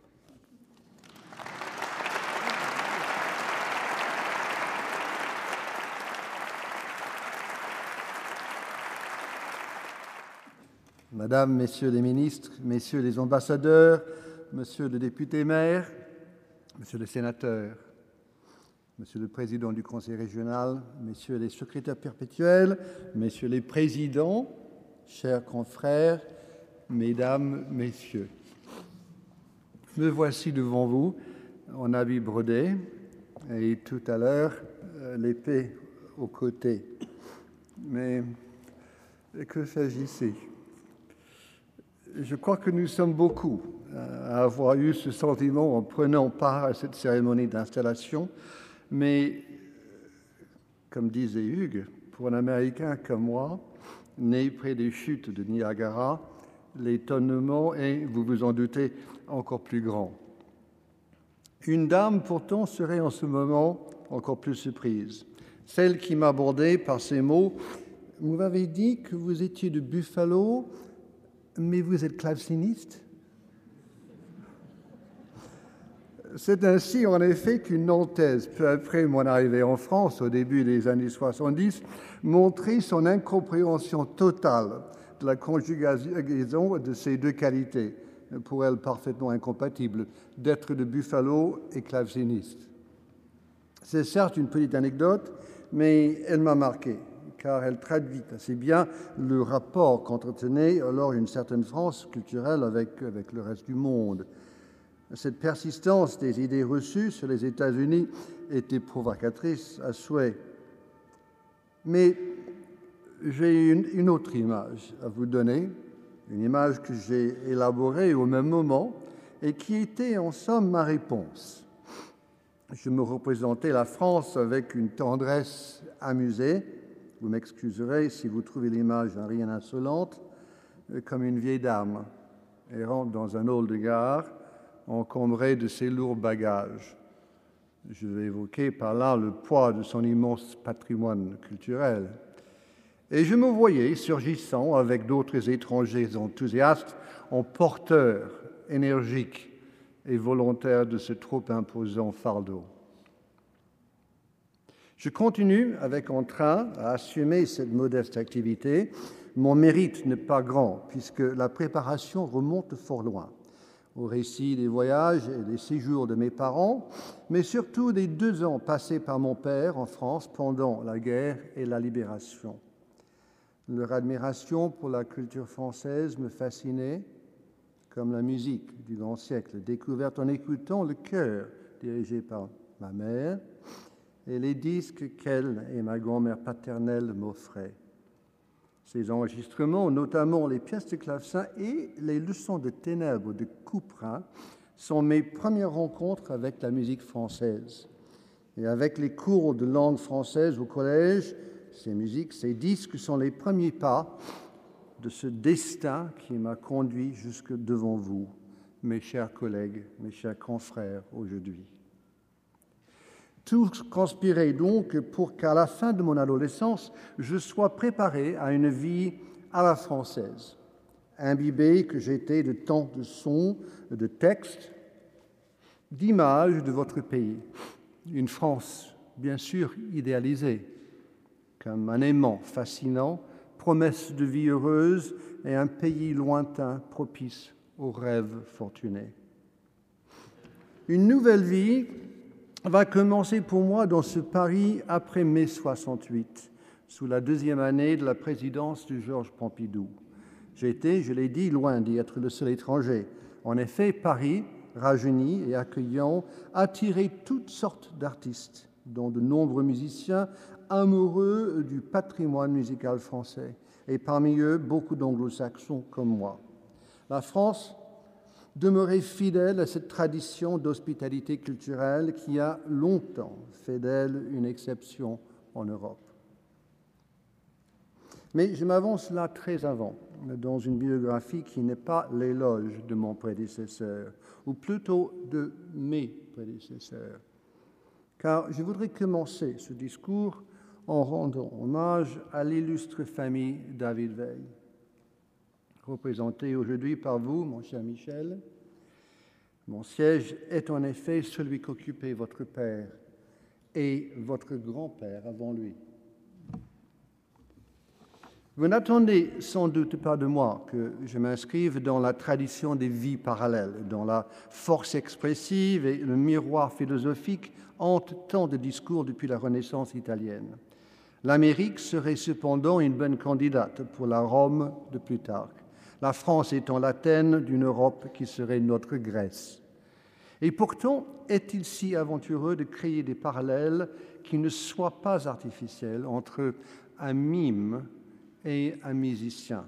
Madame, Messieurs les ministres, Messieurs les ambassadeurs, Monsieur le député-maire, Monsieur le sénateur, Monsieur le président du Conseil régional, Messieurs les secrétaires perpétuels, Messieurs les présidents, chers confrères, Mesdames, Messieurs, me voici devant vous en habit brodé et tout à l'heure l'épée au côté. Mais que s'agissait-il? Je crois que nous sommes beaucoup à avoir eu ce sentiment en prenant part à cette cérémonie d'installation, mais, comme disait Hugues, pour un Américain comme moi, né près des chutes de Niagara, l'étonnement est, vous vous en doutez, encore plus grand. Une dame, pourtant, serait en ce moment encore plus surprise, celle qui m'abordait par ces mots « Vous m'avez dit que vous étiez de Buffalo, mais vous êtes claveciniste ?» C'est ainsi, en effet, qu'une Nantaise, peu après mon arrivée en France, au début des années soixante-dix, montrait son incompréhension totale de la conjugaison de ces deux qualités, pour elle parfaitement incompatibles, d'être de Buffalo et claveciniste. C'est certes une petite anecdote, mais elle m'a marqué, car elle traduit assez bien le rapport qu'entretenait alors une certaine France culturelle avec, avec le reste du monde. Cette persistance des idées reçues sur les États-Unis était provocatrice à souhait. Mais j'ai une, une autre image à vous donner, une image que j'ai élaborée au même moment et qui était en somme ma réponse. Je me représentais la France avec une tendresse amusée. Vous m'excuserez si vous trouvez l'image rien insolente. comme une vieille dame, et rentre dans un hall de gare encombré de ses lourds bagages. Je vais évoquer par là le poids de son immense patrimoine culturel. Et je me voyais surgissant avec d'autres étrangers enthousiastes en porteur énergique et volontaire de ce trop imposant fardeau. Je continue avec entrain à assumer cette modeste activité. Mon mérite n'est pas grand, puisque la préparation remonte fort loin, au récit des voyages et des séjours de mes parents, mais surtout des deux ans passés par mon père en France pendant la guerre et la libération. Leur admiration pour la culture française me fascinait, comme la musique du grand siècle, découverte en écoutant le chœur dirigé par ma mère et les disques qu'elle et ma grand-mère paternelle m'offraient. Ces enregistrements, notamment les pièces de clavecin et les leçons de ténèbres de Couperin, sont mes premières rencontres avec la musique française. Et avec les cours de langue française au collège, ces musiques, ces disques sont les premiers pas de ce destin qui m'a conduit jusque devant vous, mes chers collègues, mes chers confrères aujourd'hui. Tout conspirait donc pour qu'à la fin de mon adolescence, je sois préparé à une vie à la française, imbibé que j'étais de tant de sons, de textes, d'images de votre pays. Une France, bien sûr, idéalisée, comme un aimant fascinant, promesse de vie heureuse et un pays lointain propice aux rêves fortunés. Une nouvelle vie va commencer pour moi dans ce Paris après mai soixante-huit, sous la deuxième année de la présidence de Georges Pompidou. J'étais, je l'ai dit, loin d'y être le seul étranger. En effet, Paris, rajeuni et accueillant, attirait toutes sortes d'artistes, dont de nombreux musiciens amoureux du patrimoine musical français, et parmi eux, beaucoup d'anglo-saxons comme moi. La France demeurait fidèle à cette tradition d'hospitalité culturelle qui a longtemps fait d'elle une exception en Europe. Mais je m'avance là très avant, dans une biographie qui n'est pas l'éloge de mon prédécesseur, ou plutôt de mes prédécesseurs. Car je voudrais commencer ce discours en rendant hommage à l'illustre famille David Veil, représentée aujourd'hui par vous, mon cher Michel. Mon siège est en effet celui qu'occupait votre père et votre grand-père avant lui. Vous n'attendez sans doute pas de moi que je m'inscrive dans la tradition des vies parallèles, dont la force expressive et le miroir philosophique hantent tant de discours depuis la Renaissance italienne. L'Amérique serait cependant une bonne candidate pour la Rome de Plutarque, la France étant l'Athènes d'une Europe qui serait notre Grèce. Et pourtant, est-il si aventureux de créer des parallèles qui ne soient pas artificiels entre un mime et un musicien?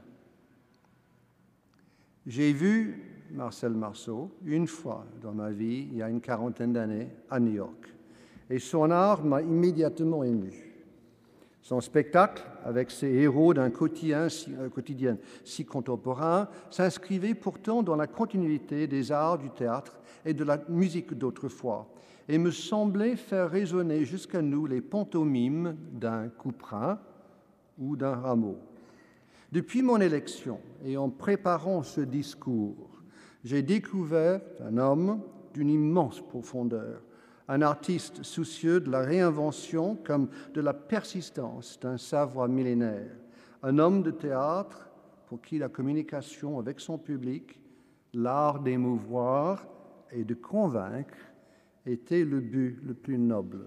J'ai vu Marcel Marceau une fois dans ma vie, il y a une quarantaine d'années, à New York. Et son art m'a immédiatement ému. Son spectacle, avec ses héros d'un quotidien si, euh, quotidien si contemporain, s'inscrivait pourtant dans la continuité des arts du théâtre et de la musique d'autrefois, et me semblait faire résonner jusqu'à nous les pantomimes d'un Couperin ou d'un Rameau. Depuis mon élection et en préparant ce discours, j'ai découvert un homme d'une immense profondeur, un artiste soucieux de la réinvention comme de la persistance d'un savoir millénaire, un homme de théâtre pour qui la communication avec son public, l'art d'émouvoir et de convaincre était le but le plus noble.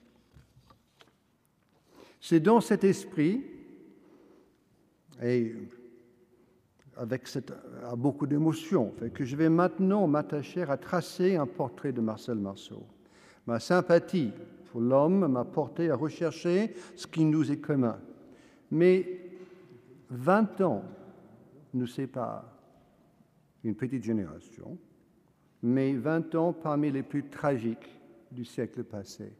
C'est dans cet esprit et avec cette, à beaucoup d'émotion que je vais maintenant m'attacher à tracer un portrait de Marcel Marceau. Ma sympathie pour l'homme m'a porté à rechercher ce qui nous est commun. Mais vingt ans nous séparent, une petite génération, mais vingt ans parmi les plus tragiques du siècle passé.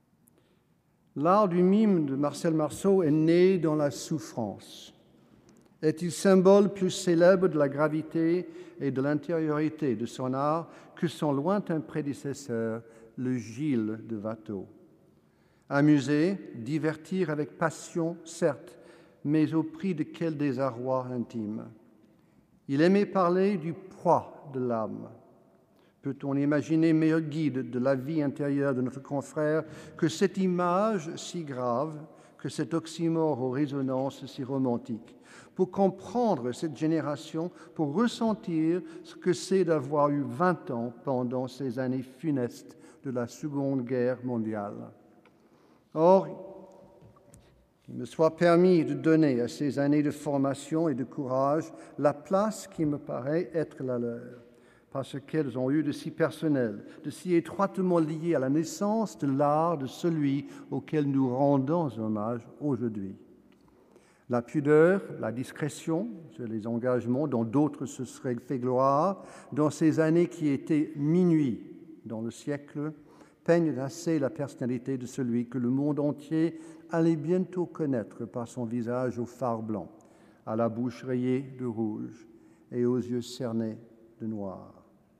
L'art du mime de Marcel Marceau est né dans la souffrance, Est-il symbole plus célèbre de la gravité et de l'intériorité de son art que son lointain prédécesseur, le Gilles de Watteau? Amuser, divertir avec passion, certes, mais au prix de quel désarroi intime. Il aimait parler du poids de l'âme. Peut-on imaginer meilleur guide de la vie intérieure de notre confrère que cette image si grave, que cet oxymore aux résonances si romantiques, pour comprendre cette génération, pour ressentir ce que c'est d'avoir eu vingt ans pendant ces années funestes de la Seconde Guerre mondiale. Or, qu'il me soit permis de donner à ces années de formation et de courage la place qui me paraît être la leur, parce qu'elles ont eu de si personnel, de si étroitement lié à la naissance de l'art de celui auquel nous rendons hommage aujourd'hui. La pudeur, la discrétion, c'est les engagements dont d'autres se seraient fait gloire, dans ces années qui étaient minuit dans le siècle, peignent assez la personnalité de celui que le monde entier allait bientôt connaître par son visage au fard blanc, à la bouche rayée de rouge et aux yeux cernés de noir.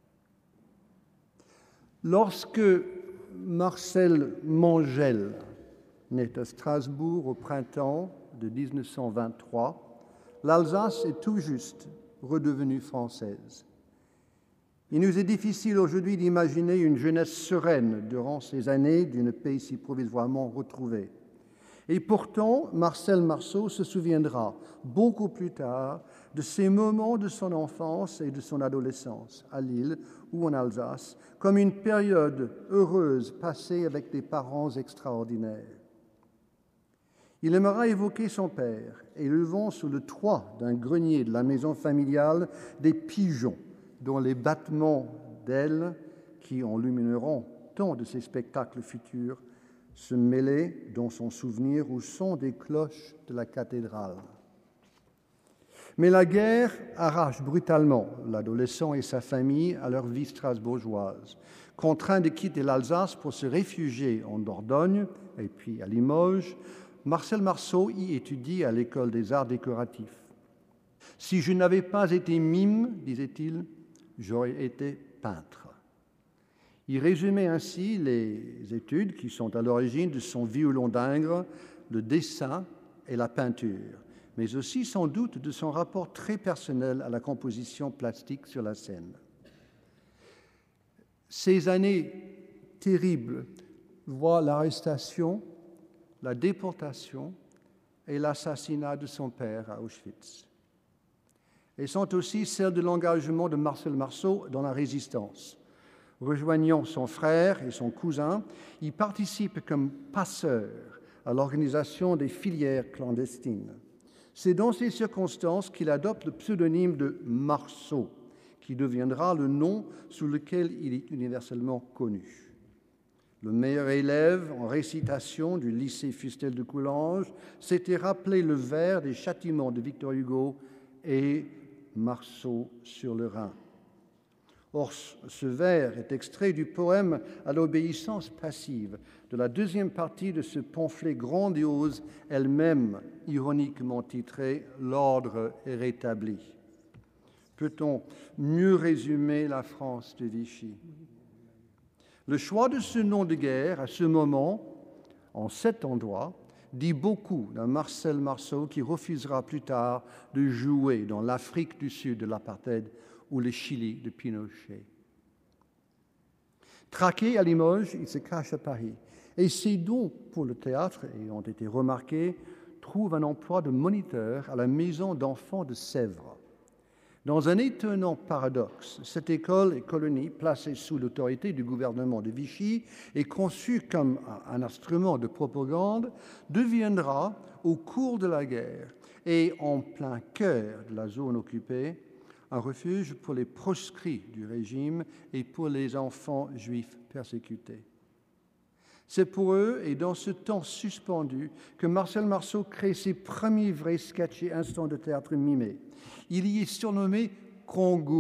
Lorsque Marcel Mangel naît à Strasbourg au printemps de dix-neuf cent vingt-trois, l'Alsace est tout juste redevenue française. Il nous est difficile aujourd'hui d'imaginer une jeunesse sereine durant ces années d'une paix si provisoirement retrouvée. Et pourtant, Marcel Marceau se souviendra beaucoup plus tard de ces moments de son enfance et de son adolescence, à Lille ou en Alsace, comme une période heureuse passée avec des parents extraordinaires. Il aimera évoquer son père, élevant sous le toit d'un grenier de la maison familiale des pigeons, dont les battements d'ailes, qui enlumineront tant de ses spectacles futurs, se mêlaient dans son souvenir au son des cloches de la cathédrale. Mais la guerre arrache brutalement l'adolescent et sa famille à leur vie strasbourgeoise. Contraint de quitter l'Alsace pour se réfugier en Dordogne et puis à Limoges, Marcel Marceau y étudie à l'école des arts décoratifs. « Si je n'avais pas été mime, disait-il, j'aurais été peintre. » Il résumait ainsi les études qui sont à l'origine de son violon d'Ingres, le dessin et la peinture, mais aussi sans doute de son rapport très personnel à la composition plastique sur la scène. Ces années terribles voient l'arrestation, la déportation et l'assassinat de son père à Auschwitz. Et sont aussi celles de l'engagement de Marcel Marceau dans la résistance. Rejoignant son frère et son cousin, il participe comme passeur à l'organisation des filières clandestines. C'est dans ces circonstances qu'il adopte le pseudonyme de Marceau, qui deviendra le nom sous lequel il est universellement connu. Le meilleur élève en récitation du lycée Fustel de Coulanges s'était rappelé le vers des châtiments de Victor Hugo et Marceau sur le Rhin. Or, ce vers est extrait du poème à l'obéissance passive de la deuxième partie de ce pamphlet grandiose, elle-même ironiquement titrée « L'ordre est rétabli ». Peut-on mieux résumer la France de Vichy ? Le choix de ce nom de guerre, à ce moment, en cet endroit, dit beaucoup d'un Marcel Marceau qui refusera plus tard de jouer dans l'Afrique du Sud de l'apartheid ou le Chili de Pinochet. Traqué à Limoges, il se cache à Paris. Et ses dons pour le théâtre, ayant été remarqués, trouve un emploi de moniteur à la maison d'enfants de Sèvres. Dans un étonnant paradoxe, cette école et colonie, placée sous l'autorité du gouvernement de Vichy et conçue comme un instrument de propagande, deviendra, au cours de la guerre et en plein cœur de la zone occupée, un refuge pour les proscrits du régime et pour les enfants juifs persécutés. C'est pour eux, et dans ce temps suspendu, que Marcel Marceau crée ses premiers vrais sketchs et instants de théâtre mimés. Il y est surnommé « Kangourou »,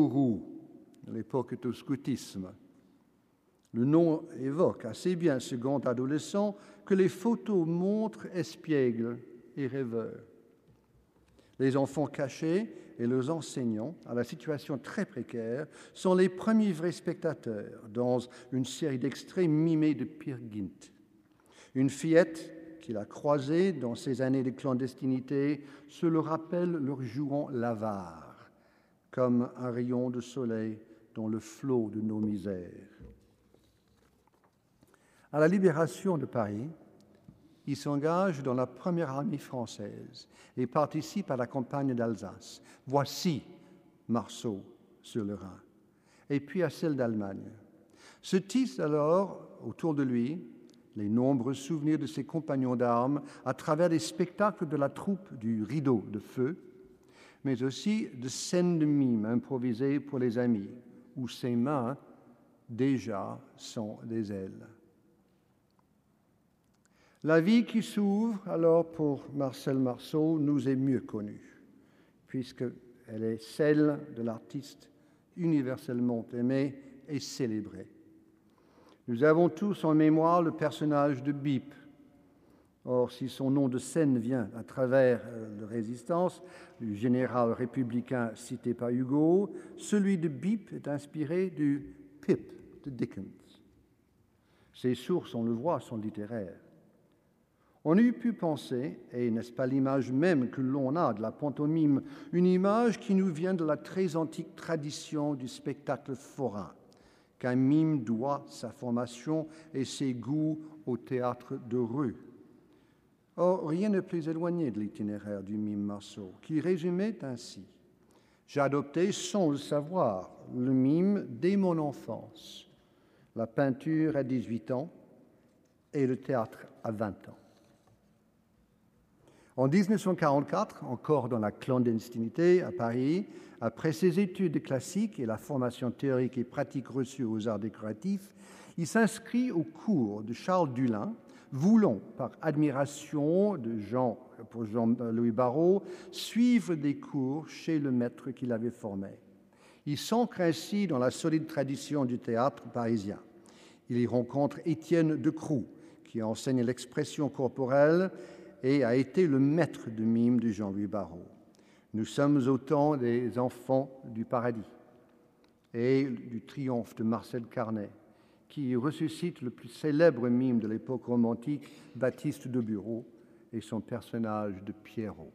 à l'époque du scoutisme. Le nom évoque assez bien ce grand adolescent que les photos montrent espiègle et rêveur. Les enfants cachés et leurs enseignants, à la situation très précaire, sont les premiers vrais spectateurs dans une série d'extraits mimés de Peer Gynt. Une fillette qu'il a croisée dans ses années de clandestinité se le rappelle leur jouant l'avare, comme un rayon de soleil dans le flot de nos misères. À la libération de Paris, il s'engage dans la première armée française et participe à la campagne d'Alsace. Voici Marceau sur le Rhin. Et puis à celle d'Allemagne. Se tissent alors autour de lui les nombreux souvenirs de ses compagnons d'armes à travers des spectacles de la troupe du Rideau de Feu, mais aussi de scènes de mime improvisées pour les amis, où ses mains déjà sont des ailes. La vie qui s'ouvre alors pour Marcel Marceau nous est mieux connue, puisqu'elle est celle de l'artiste universellement aimé et célébré. Nous avons tous en mémoire le personnage de Bippe. Or, si son nom de scène vient à travers la résistance du général républicain cité par Hugo, celui de Bippe est inspiré du Pip de Dickens. Ses sources, on le voit, sont littéraires. On eût pu penser, et n'est-ce pas l'image même que l'on a de la pantomime, une image qui nous vient de la très antique tradition du spectacle forain, qu'un mime doit sa formation et ses goûts au théâtre de rue. Or, rien n'est plus éloigné de l'itinéraire du mime Marceau, qui résumait ainsi : j'ai adopté sans le savoir le mime dès mon enfance, la peinture à dix-huit ans et le théâtre à vingt ans. En dix-neuf cent quarante-quatre, encore dans la clandestinité à Paris, après ses études classiques et la formation théorique et pratique reçue aux arts décoratifs, il s'inscrit au cours de Charles Dullin, voulant, par admiration de Jean, pour Jean-Louis Barrault, suivre des cours chez le maître qu'il avait formé. Il s'ancre ainsi dans la solide tradition du théâtre parisien. Il y rencontre Étienne Decroux, qui enseigne l'expression corporelle et a été le maître de mime de Jean-Louis Barrault. Nous sommes au temps des enfants du paradis et du triomphe de Marcel Carnet, qui ressuscite le plus célèbre mime de l'époque romantique, Baptiste de Bureau, et son personnage de Pierrot.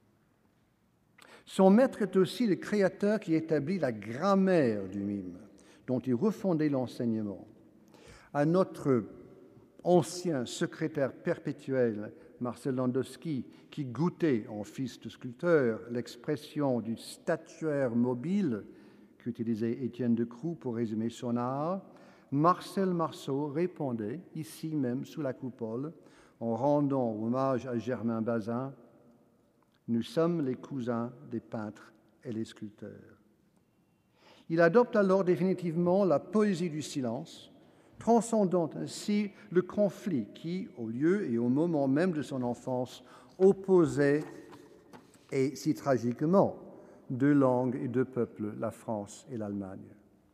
Son maître est aussi le créateur qui établit la grammaire du mime, dont il refondait l'enseignement. À notre ancien secrétaire perpétuel, Marcel Landowski, qui goûtait, en fils de sculpteur, l'expression du statuaire mobile qu'utilisait Étienne Decroux pour résumer son art, Marcel Marceau répondait, ici même sous la coupole, en rendant hommage à Germain Bazin : « Nous sommes les cousins des peintres et les sculpteurs. » Il adopte alors définitivement la poésie du silence, transcendant ainsi le conflit qui, au lieu et au moment même de son enfance, opposait, et si tragiquement, deux langues et deux peuples, la France et l'Allemagne.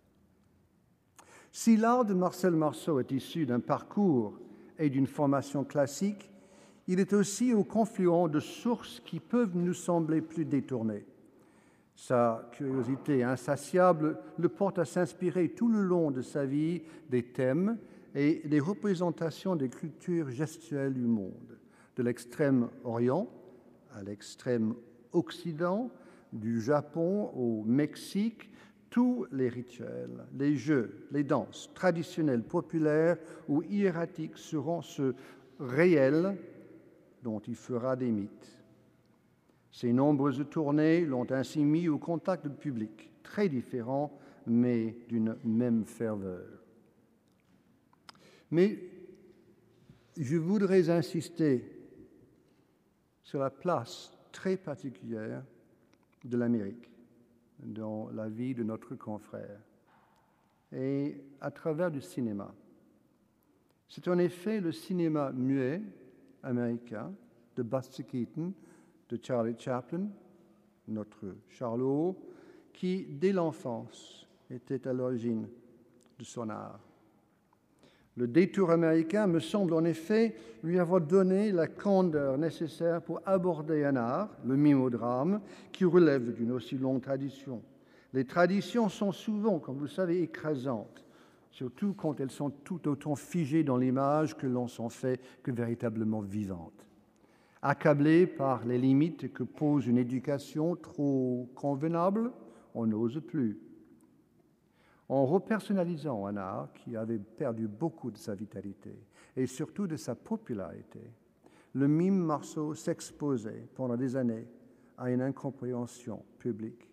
Si l'art de Marcel Marceau est issu d'un parcours et d'une formation classique, il est aussi au confluent de sources qui peuvent nous sembler plus détournées. Sa curiosité insatiable le porte à s'inspirer tout le long de sa vie des thèmes et des représentations des cultures gestuelles du monde, de l'extrême Orient à l'extrême Occident, du Japon au Mexique. Tous les rituels, les jeux, les danses traditionnelles, populaires ou hiératiques seront ce réel dont il fera des mythes. Ses nombreuses tournées l'ont ainsi mis au contact de publics très différents, mais d'une même ferveur. Mais je voudrais insister sur la place très particulière de l'Amérique dans la vie de notre confrère et à travers du cinéma. C'est en effet le cinéma muet américain de Buster Keaton, de Charlie Chaplin, notre Charlot, qui, dès l'enfance, était à l'origine de son art. Le détour américain me semble en effet lui avoir donné la candeur nécessaire pour aborder un art, le mimeaudrame, qui relève d'une aussi longue tradition. Les traditions sont souvent, comme vous le savez, écrasantes, surtout quand elles sont tout autant figées dans l'image que l'on s'en fait que véritablement vivantes. Accablés par les limites que pose une éducation trop convenable, on n'ose plus. En repersonnalisant un art qui avait perdu beaucoup de sa vitalité et surtout de sa popularité, le mime Marceau s'exposait pendant des années à une incompréhension publique.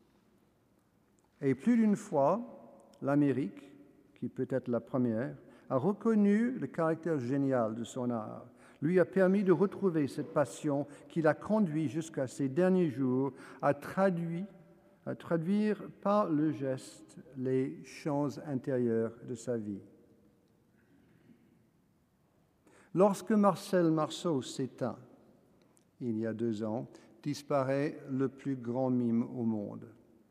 Et plus d'une fois, l'Amérique, qui peut être la première, a reconnu le caractère génial de son art, lui a permis de retrouver cette passion qui l'a conduit jusqu'à ses derniers jours à traduire à traduire par le geste les chants intérieurs de sa vie. Lorsque Marcel Marceau s'éteint, il y a deux ans, disparaît le plus grand mime au monde.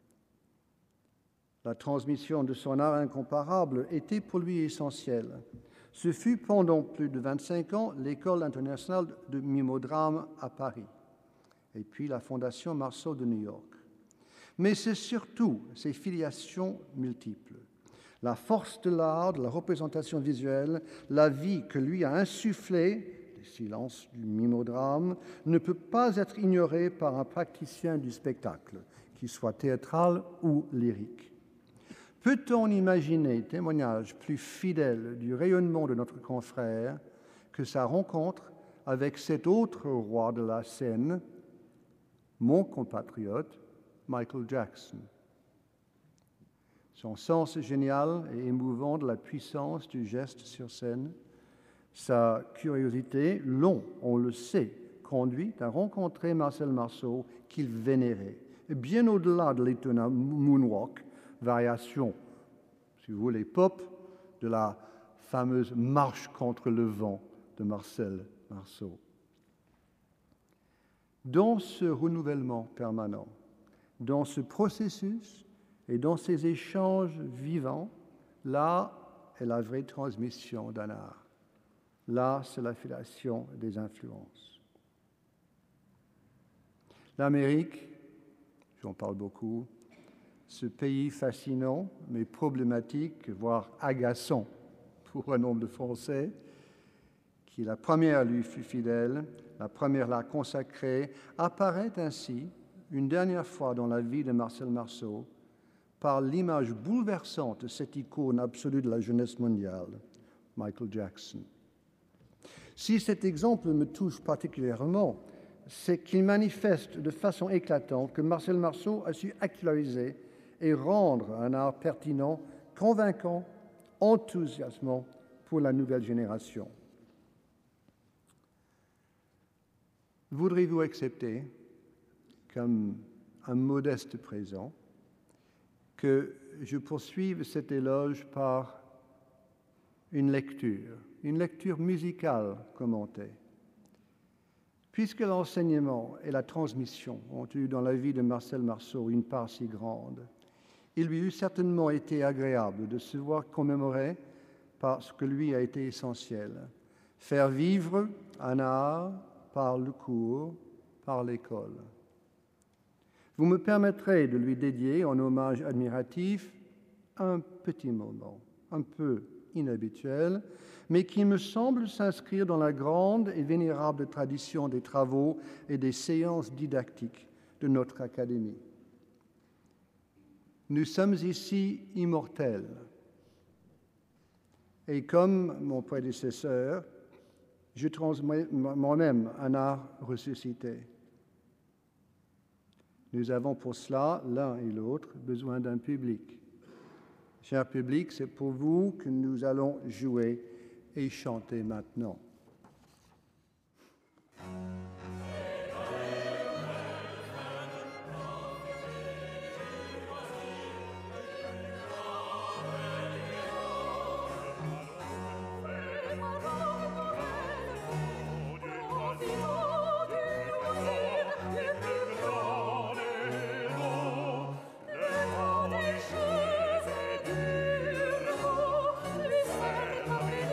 La transmission de son art incomparable était pour lui essentielle. Ce fut pendant plus de vingt-cinq ans l'École internationale de mimeaudrame à Paris, et puis la Fondation Marceau de New York. Mais c'est surtout ses filiations multiples, la force de l'art, de la représentation visuelle, la vie que lui a insufflée, le silence du mimeaudrame, ne peut pas être ignorée par un praticien du spectacle, qu'il soit théâtral ou lyrique. Peut-on imaginer témoignage plus fidèle du rayonnement de notre confrère que sa rencontre avec cet autre roi de la scène, mon compatriote, Michael Jackson. Son sens génial et émouvant de la puissance du geste sur scène, sa curiosité, long, on le sait, conduit à rencontrer Marcel Marceau qu'il vénérait, bien au-delà de l'étonnant moonwalk, variation, si vous voulez, pop, de la fameuse marche contre le vent de Marcel Marceau. Dans ce renouvellement permanent, dans ce processus et dans ces échanges vivants, là est la vraie transmission d'un art. Là, c'est la filiation des influences. L'Amérique, j'en parle beaucoup, ce pays fascinant, mais problématique, voire agaçant pour un nombre de Français, qui la première lui fut fidèle, la première l'a consacrée, apparaît ainsi une dernière fois dans la vie de Marcel Marceau par l'image bouleversante de cette icône absolue de la jeunesse mondiale, Michael Jackson. Si cet exemple me touche particulièrement, c'est qu'il manifeste de façon éclatante que Marcel Marceau a su actualiser et rendre un art pertinent, convaincant, enthousiasmant pour la nouvelle génération. Voudriez-vous accepter, comme un modeste présent, que je poursuive cet éloge par une lecture, une lecture musicale commentée. Puisque l'enseignement et la transmission ont eu dans la vie de Marcel Marceau une part si grande, il lui eût certainement été agréable de se voir commémorer par ce que lui a été essentiel, faire vivre un art par le cours, par l'école. Vous me permettrez de lui dédier, en hommage admiratif, un petit moment, un peu inhabituel, mais qui me semble s'inscrire dans la grande et vénérable tradition des travaux et des séances didactiques de notre Académie. Nous sommes ici immortels, et comme mon prédécesseur, je transmets moi-même un art ressuscité. Nous avons pour cela, l'un et l'autre, besoin d'un public. Cher public, c'est pour vous que nous allons jouer et chanter maintenant. Thank you.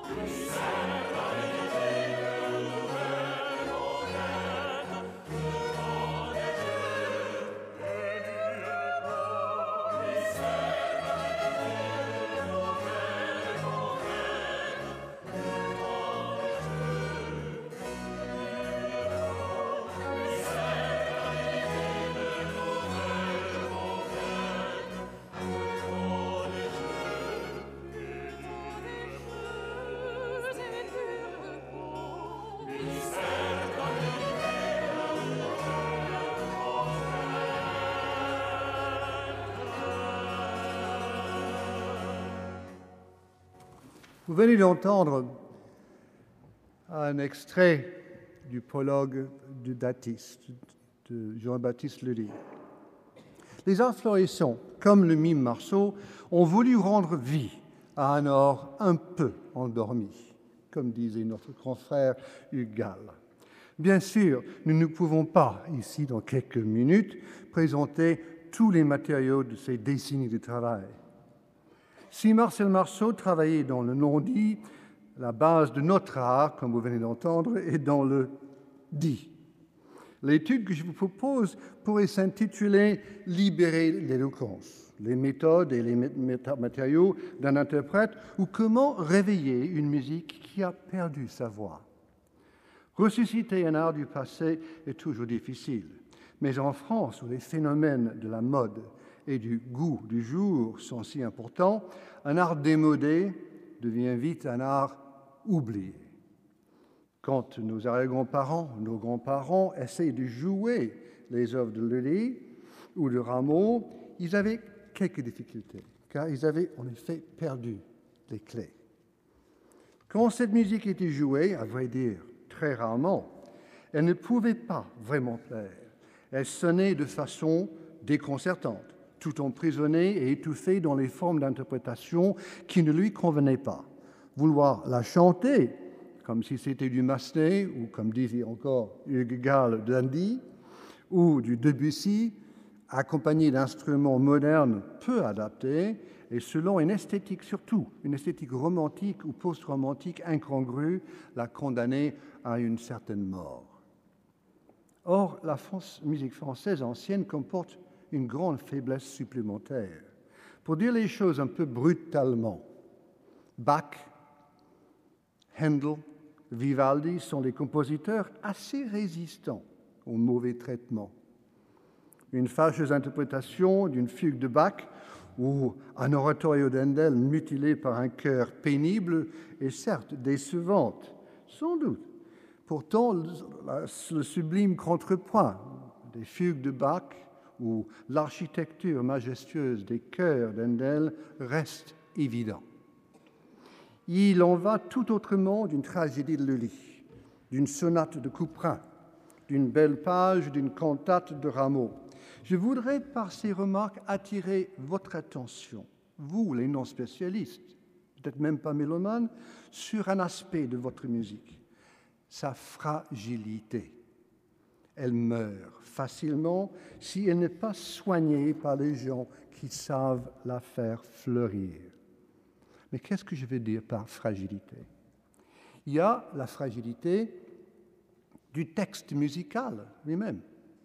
Vous venez d'entendre un extrait du prologue du Baptiste, de Jean-Baptiste Lully. Les arts florissants, comme le mime Marceau, ont voulu rendre vie à un or un peu endormi, comme disait notre grand frère Hugues Gall. Bien sûr, nous ne pouvons pas, ici, dans quelques minutes, présenter tous les matériaux de ces décennies de travail. Si Marcel Marceau travaillait dans le non-dit, la base de notre art, comme vous venez d'entendre, est dans le dit. L'étude que je vous propose pourrait s'intituler « Libérer l'éloquence, les méthodes et les matériaux d'un interprète ou comment réveiller une musique qui a perdu sa voix ». Ressusciter un art du passé est toujours difficile, mais en France, où les phénomènes de la mode et du goût du jour sont si importants, un art démodé devient vite un art oublié. Quand nos arrière-grands-parents, nos grands-parents essaient de jouer les œuvres de Lully ou de Rameau, ils avaient quelques difficultés, car ils avaient en effet perdu les clés. Quand cette musique était jouée, à vrai dire très rarement, elle ne pouvait pas vraiment plaire. Elle sonnait de façon déconcertante, tout emprisonnée et étouffée dans les formes d'interprétation qui ne lui convenaient pas. Vouloir la chanter, comme si c'était du Massenet, ou comme disait encore Hugues Gall d'Andy, ou du Debussy, accompagné d'instruments modernes peu adaptés, et selon une esthétique surtout, une esthétique romantique ou post-romantique incongrue, la condamnait à une certaine mort. Or, la France, musique française ancienne comporte une grande faiblesse supplémentaire. Pour dire les choses un peu brutalement, Bach, Handel, Vivaldi sont des compositeurs assez résistants au mauvais traitement. Une fâcheuse interprétation d'une fugue de Bach ou un oratorio d'Handel mutilé par un chœur pénible est certes décevante, sans doute. Pourtant, le sublime contrepoint des fugues de Bach ou l'architecture majestueuse des chœurs d'Handel reste évident. Il en va tout autrement d'une tragédie de Lully, d'une sonate de Couperin, d'une belle page, d'une cantate de Rameau. Je voudrais, par ces remarques, attirer votre attention, vous, les non-spécialistes, peut-être même pas mélomanes, sur un aspect de votre musique, sa fragilité. Elle meurt facilement si elle n'est pas soignée par les gens qui savent la faire fleurir. Mais qu'est-ce que je veux dire par fragilité? Il y a la fragilité du texte musical lui-même.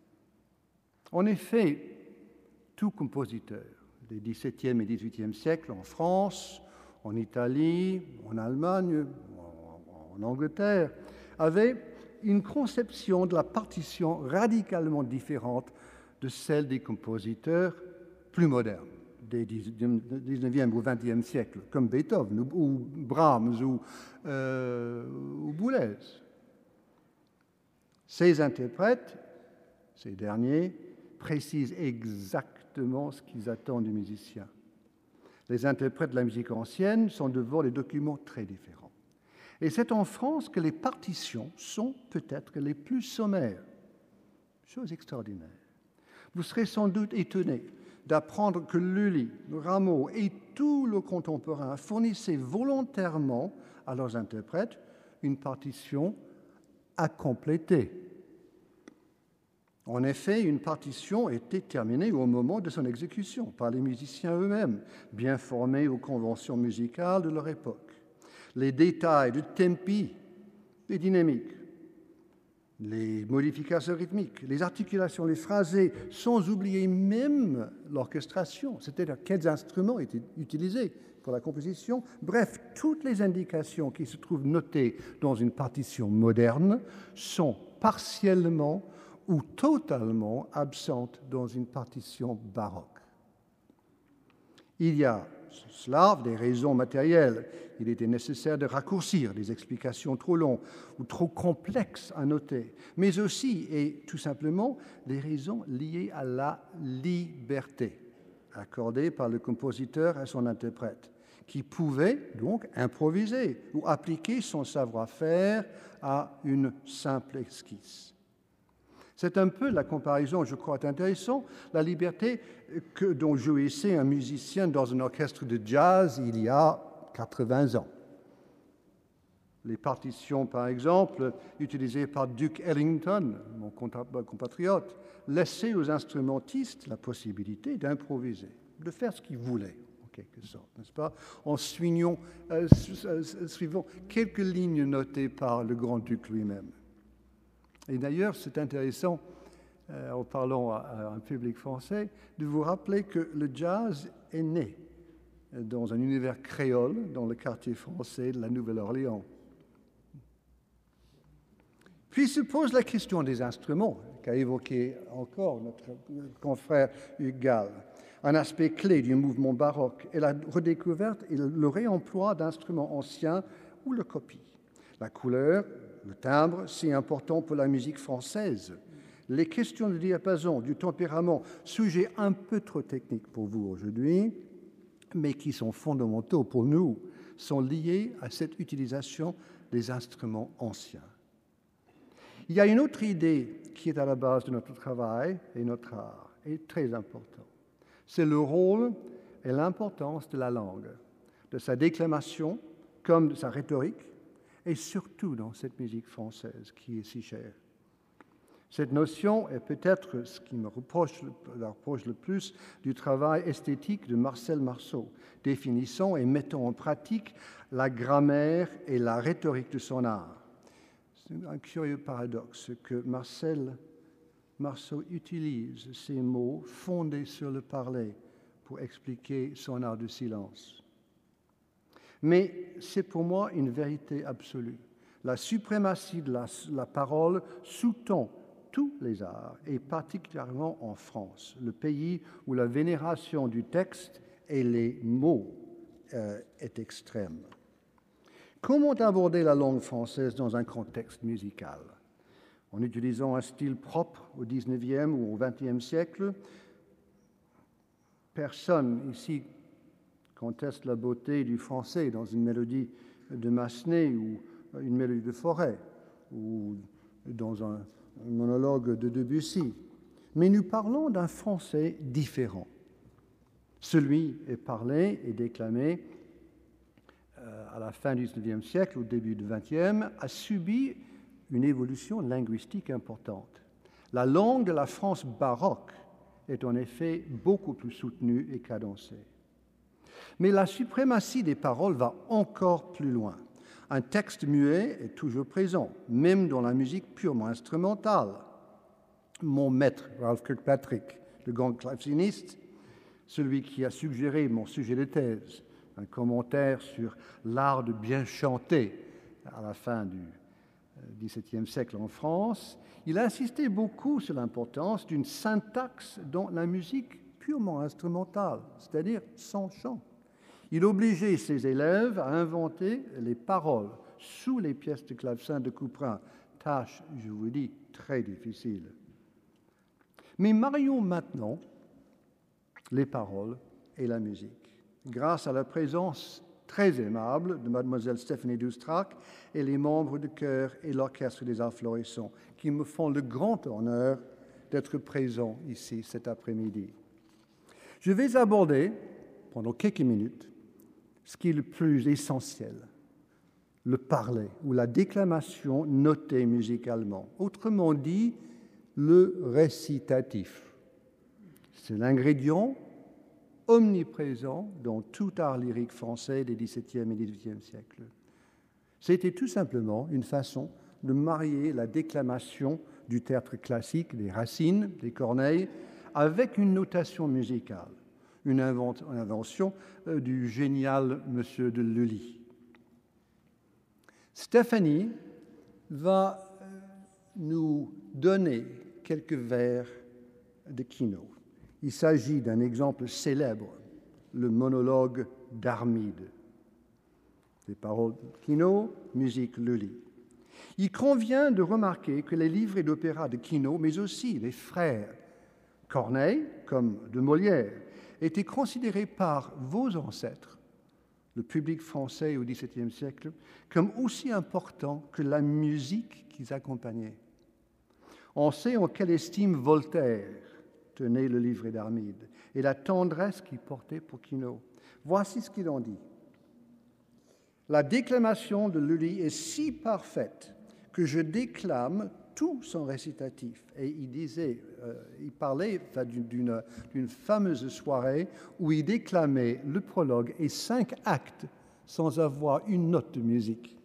En effet, tout compositeur des dix-septième et dix-huitième siècles en France, en Italie, en Allemagne, en Angleterre, avait une conception de la partition radicalement différente de celle des compositeurs plus modernes des dix-neuvième ou vingtième siècle, comme Beethoven ou, ou Brahms ou, euh, ou Boulez. Ces interprètes, ces derniers, précisent exactement ce qu'ils attendent du musicien. Les interprètes de la musique ancienne sont devant des documents très différents. Et c'est en France que les partitions sont peut-être les plus sommaires. Chose extraordinaire. Vous serez sans doute étonné d'apprendre que Lully, Rameau et tout le contemporain fournissaient volontairement à leurs interprètes une partition à compléter. En effet, une partition était terminée au moment de son exécution par les musiciens eux-mêmes, bien formés aux conventions musicales de leur époque. les détails de tempi, les dynamiques, les modifications rythmiques, les articulations, les phrasés, sans oublier même l'orchestration, c'est-à-dire quels instruments étaient utilisés pour la composition. Bref, toutes les indications qui se trouvent notées dans une partition moderne sont partiellement ou totalement absentes dans une partition baroque. Il y a cela des raisons matérielles. Il était nécessaire de raccourcir des explications trop longues ou trop complexes à noter, mais aussi et tout simplement des raisons liées à la liberté accordée par le compositeur à son interprète, qui pouvait donc improviser ou appliquer son savoir-faire à une simple esquisse. C'est un peu la comparaison, je crois, intéressante, la liberté que, dont jouissait un musicien dans un orchestre de jazz il y a quatre-vingts ans. Les partitions, par exemple, utilisées par Duke Ellington, mon compatriote, laissaient aux instrumentistes la possibilité d'improviser, de faire ce qu'ils voulaient, en quelque sorte, n'est-ce pas, en suivant, euh, suivant quelques lignes notées par le grand-duc lui-même. Et d'ailleurs, c'est intéressant, euh, en parlant à, à un public français, de vous rappeler que le jazz est né dans un univers créole, dans le quartier français de la Nouvelle-Orléans. Puis se pose la question des instruments, qu'a évoqué encore notre confrère Hugues Gall. Un aspect clé du mouvement baroque est la redécouverte et le réemploi d'instruments anciens ou le copie. La couleur, le timbre, si important pour la musique française. Les questions de diapason, du tempérament, sujets un peu trop techniques pour vous aujourd'hui, mais qui sont fondamentaux pour nous, sont liés à cette utilisation des instruments anciens. Il y a une autre idée qui est à la base de notre travail et notre art, et très important. C'est le rôle et l'importance de la langue, de sa déclamation comme de sa rhétorique, et surtout dans cette musique française qui est si chère. Cette notion est peut-être ce qui me reproche, la reproche le plus du travail esthétique de Marcel Marceau, définissant et mettant en pratique la grammaire et la rhétorique de son art. C'est un curieux paradoxe que Marcel Marceau utilise ces mots fondés sur le parler pour expliquer son art du silence. Mais c'est pour moi une vérité absolue. La suprématie de la, la parole sous-tend tous les arts, et particulièrement en France, le pays où la vénération du texte et les mots euh, est extrême. Comment aborder la langue française dans un contexte musical? En utilisant un style propre au dix-neuvième ou au vingtième siècle? Personne ici conteste la beauté du français dans une mélodie de Massenet ou une mélodie de Forêt ou dans un monologue de Debussy. Mais nous parlons d'un français différent. Celui est parlé et déclamé euh, à la fin du dix-neuvième siècle, au début du vingtième, a subi une évolution linguistique importante. La langue de la France baroque est en effet beaucoup plus soutenue et cadencée. Mais la suprématie des paroles va encore plus loin. Un texte muet est toujours présent, même dans la musique purement instrumentale. Mon maître, Ralph Kirkpatrick, le grand claveciniste, celui qui a suggéré mon sujet de thèse, un commentaire sur l'art de bien chanter à la fin du dix-septième siècle en France, il a insisté beaucoup sur l'importance d'une syntaxe dans la musique purement instrumentale, c'est-à-dire sans chant. Il obligeait ses élèves à inventer les paroles sous les pièces de clavecin de Couperin, tâche, je vous dis, très difficile. Mais marions maintenant les paroles et la musique, grâce à la présence très aimable de mademoiselle Stéphanie Doustrac et les membres du chœur et l'orchestre des Arts Florissants, qui me font le grand honneur d'être présents ici cet après-midi. Je vais aborder, pendant quelques minutes, ce qui est le plus essentiel, le parler ou la déclamation notée musicalement. Autrement dit, le récitatif. C'est l'ingrédient omniprésent dans tout art lyrique français des dix-septième et dix-huitième siècles. C'était tout simplement une façon de marier la déclamation du théâtre classique, des Racine, des Corneille, avec une notation musicale, une invention du génial monsieur de Lully. Stéphanie va nous donner quelques vers de Quinault. Il s'agit d'un exemple célèbre, le monologue d'Armide. Des paroles de Quinault, musique Lully. Il convient de remarquer que les livrets d'opéra de Quinault, mais aussi les frères Corneille, comme de Molière, étaient considérés par vos ancêtres, le public français au dix-septième siècle, comme aussi importants que la musique qu'ils accompagnaient. On sait en quelle estime Voltaire tenait le livret d'Armide et la tendresse qu'il portait pour Quinault. Voici ce qu'il en dit. La déclamation de Lully est si parfaite que je déclame tout son récitatif. Et il disait, euh, il parlait enfin, d'une, d'une fameuse soirée où il déclamait le prologue et cinq actes sans avoir une note de musique.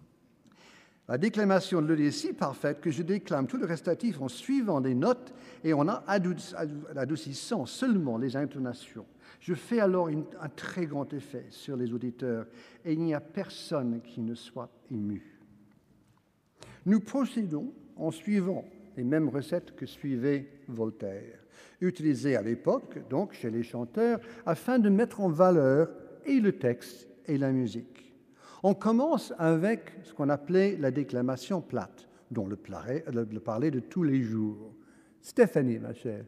La déclamation de Lully est si parfaite que je déclame tout le récitatif en suivant des notes et en adoucissant seulement les intonations. Je fais alors une, un très grand effet sur les auditeurs et il n'y a personne qui ne soit ému. Nous procédons en suivant les mêmes recettes que suivait Voltaire, utilisées à l'époque, donc chez les chanteurs, afin de mettre en valeur et le texte et la musique. On commence avec ce qu'on appelait la déclamation plate, dont le, plare, le parler de tous les jours. Stéphanie, ma chère.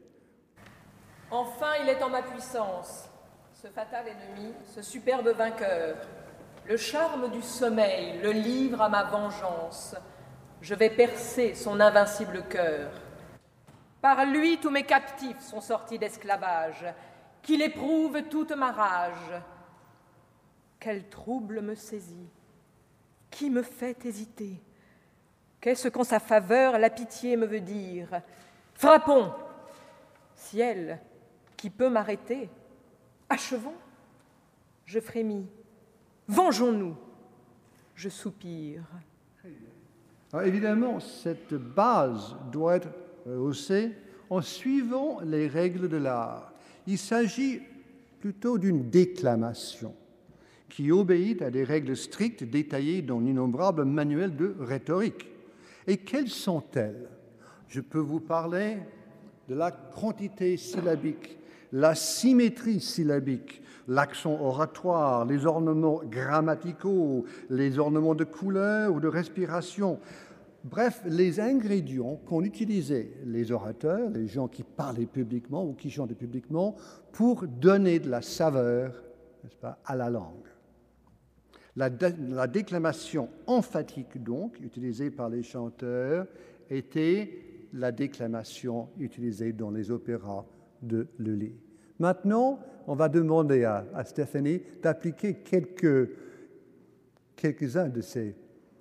Enfin, il est en ma puissance, ce fatal ennemi, ce superbe vainqueur. Le charme du sommeil le livre à ma vengeance. Je vais percer son invincible cœur. Par lui, tous mes captifs sont sortis d'esclavage, qu'il éprouve toute ma rage. Quel trouble me saisit, qui me fait hésiter? Qu'est-ce qu'en sa faveur la pitié me veut dire? Frappons, ciel, qui peut m'arrêter? Achevons, je frémis. Vengeons-nous, je soupire. Alors évidemment, cette base doit être rehaussée en suivant les règles de l'art. Il s'agit plutôt d'une déclamation qui obéit à des règles strictes détaillées dans d'innombrables manuels de rhétorique. Et quelles sont-elles? Je peux vous parler de la quantité syllabique, la symétrie syllabique, l'accent oratoire, les ornements grammaticaux, les ornements de couleur ou de respiration. Bref, les ingrédients qu'ont utilisés les orateurs, les gens qui parlaient publiquement ou qui chantaient publiquement, pour donner de la saveur, n'est-ce pas, à la langue. La, dé- la déclamation emphatique, donc, utilisée par les chanteurs, était la déclamation utilisée dans les opéras de Lully. Maintenant, on va demander à, à Stéphanie d'appliquer quelques, quelques-uns de ces.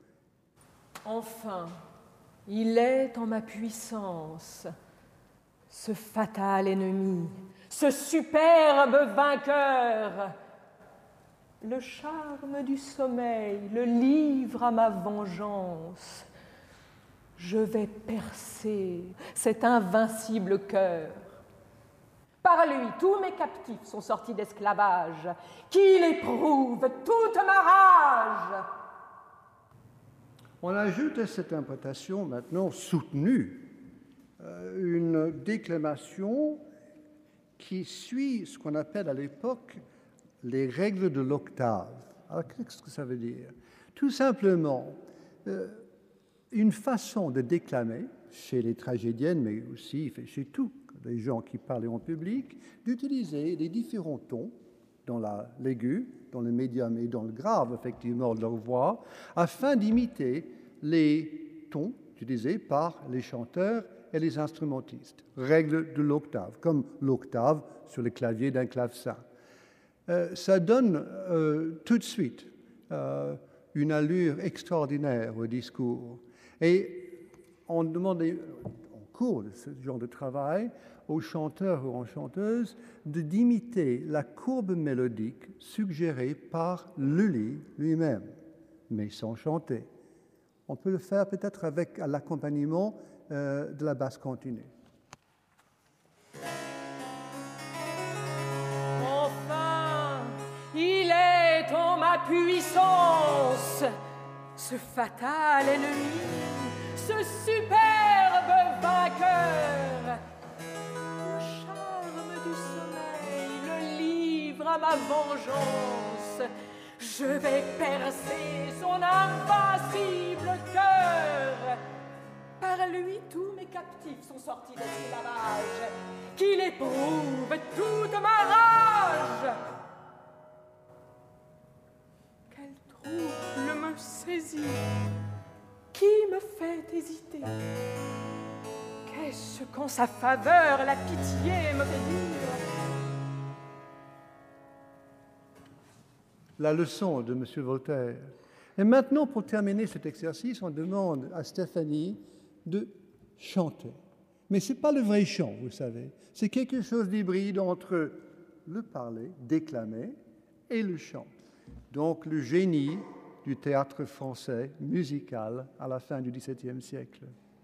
Enfin, il est en ma puissance, ce fatal ennemi, ce superbe vainqueur. Le charme du sommeil le livre à ma vengeance. Je vais percer cet invincible cœur. Par lui, tous mes captifs sont sortis d'esclavage, qu'il éprouve toute ma rage. On ajoute à cette interprétation maintenant soutenue euh, une déclamation qui suit ce qu'on appelle à l'époque les règles de l'octave. Alors, qu'est-ce que ça veut dire? Tout simplement, euh, une façon de déclamer, chez les tragédiennes, mais aussi chez tous les gens qui parlaient en public, d'utiliser les différents tons dans la, l'aigu, dans le médium et dans le grave, effectivement, de leur voix, afin d'imiter les tons utilisés par les chanteurs et les instrumentistes. Règle de l'octave, comme l'octave sur le clavier d'un clavecin. Euh, ça donne euh, tout de suite euh, une allure extraordinaire au discours. Et on demandait, en cours de ce genre de travail, aux chanteurs ou aux chanteuses de d'imiter la courbe mélodique suggérée par Lully lui-même. mais sans chanter. On peut le faire peut-être avec l'accompagnement euh, de la basse continue. Enfin, il est en ma puissance, ce fatal ennemi, ce superbe vainqueur. Le charme du sommeil le livre à ma vengeance. Je vais percer son invincible cœur. Par lui, tous mes captifs sont sortis d'esclavage. Qu'il éprouve toute ma rage. Quel trouble me saisit, qui me fait hésiter. Qu'est-ce qu'en sa faveur la pitié me fait dire? La leçon de M. Voltaire. Et maintenant, pour terminer cet exercice, on demande à Stéphanie de chanter. Mais ce n'est pas le vrai chant, vous savez. C'est quelque chose d'hybride entre le parler, déclamer, et le chant. Donc le génie du théâtre français musical à la fin du dix-septième siècle.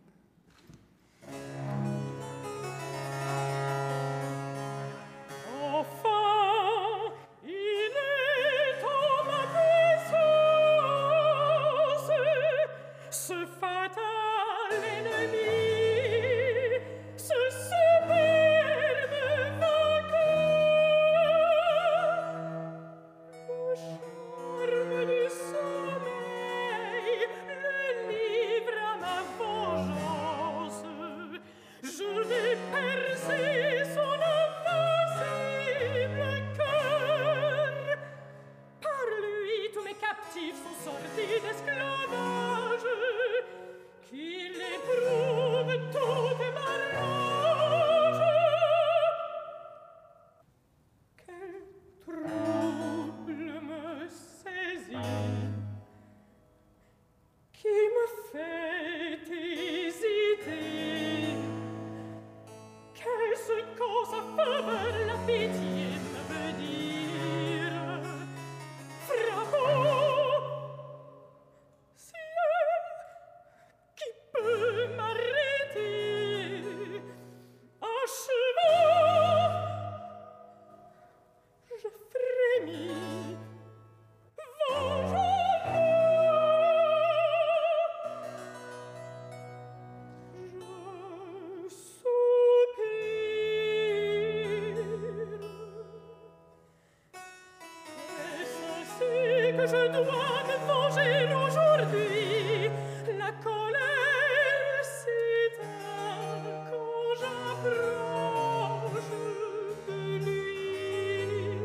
Je dois me venger aujourd'hui. La colère s'éteint quand j'approche de lui.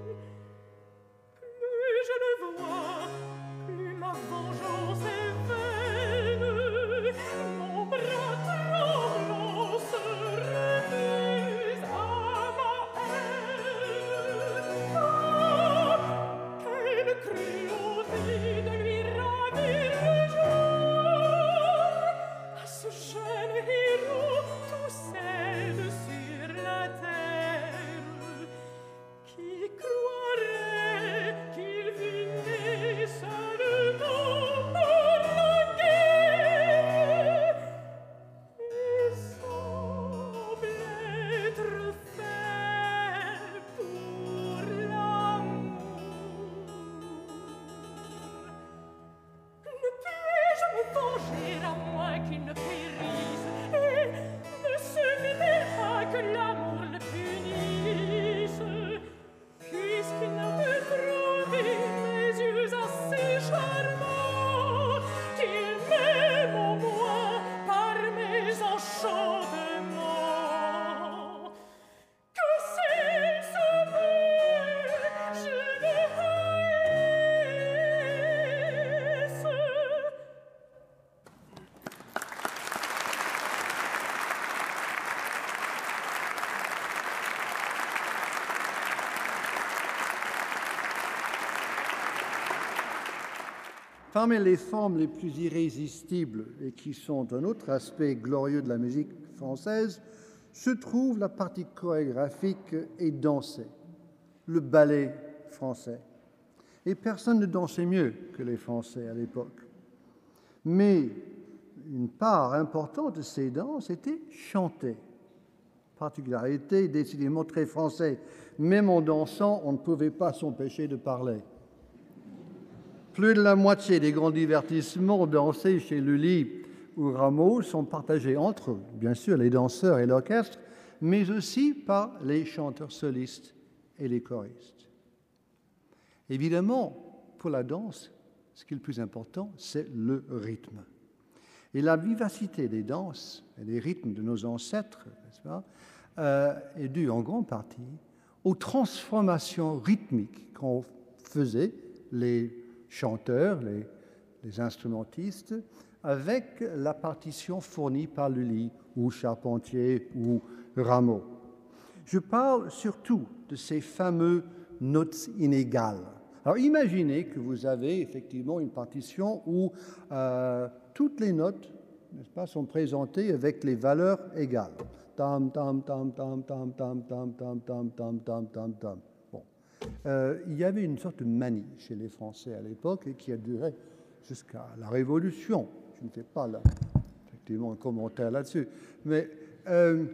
Plus je le vois, plus ma vengeance est vaine. Mon bras tremblant se refuse à ma haine. Oh, quelle cruauté de lui ravir le jour. À ce jeune héros tout cède sur la terre. Qui croirait qu'il vit né seulement pour la guerre et semble être fait pour l'amour? Ne puis-je me venger à moins qu'il ne périsse, et ne suffira que l'amour le punisse, puisqu'il n'a pu trouver mes yeux assez charmants, qu'il m'aime au moins par mes enchantements. Que s'il se peut, je le haïsse. Parmi les formes les plus irrésistibles et qui sont un autre aspect glorieux de la musique française se trouve la partie chorégraphique et dansée, le ballet français. Et personne ne dansait mieux que les Français à l'époque. Mais une part importante de ces danses était chantée. Particularité décidément très française. Même en dansant, on ne pouvait pas s'empêcher de parler. Plus de la moitié des grands divertissements dansés chez Lully ou Rameau sont partagés entre, bien sûr, les danseurs et l'orchestre, mais aussi par les chanteurs solistes et les choristes. Évidemment, pour la danse, ce qui est le plus important, c'est le rythme. Et la vivacité des danses et des rythmes de nos ancêtres, n'est-ce pas, euh, est due en grande partie aux transformations rythmiques qu'ont faisaient les chanteurs, les, les instrumentistes, avec la partition fournie par Lully ou Charpentier ou Rameau. Je parle surtout de ces fameux notes inégales. Alors imaginez que vous avez effectivement une partition où euh, toutes les notes, n'est-ce pas, sont présentées avec les valeurs égales. Tam tam tam tam tam tam tam tam tam tam tam tam tam. Bon, euh, il y avait une sorte de manie chez les Français à l'époque et qui a duré jusqu'à la Révolution. Je ne fais pas là, effectivement un commentaire là-dessus, mais euh,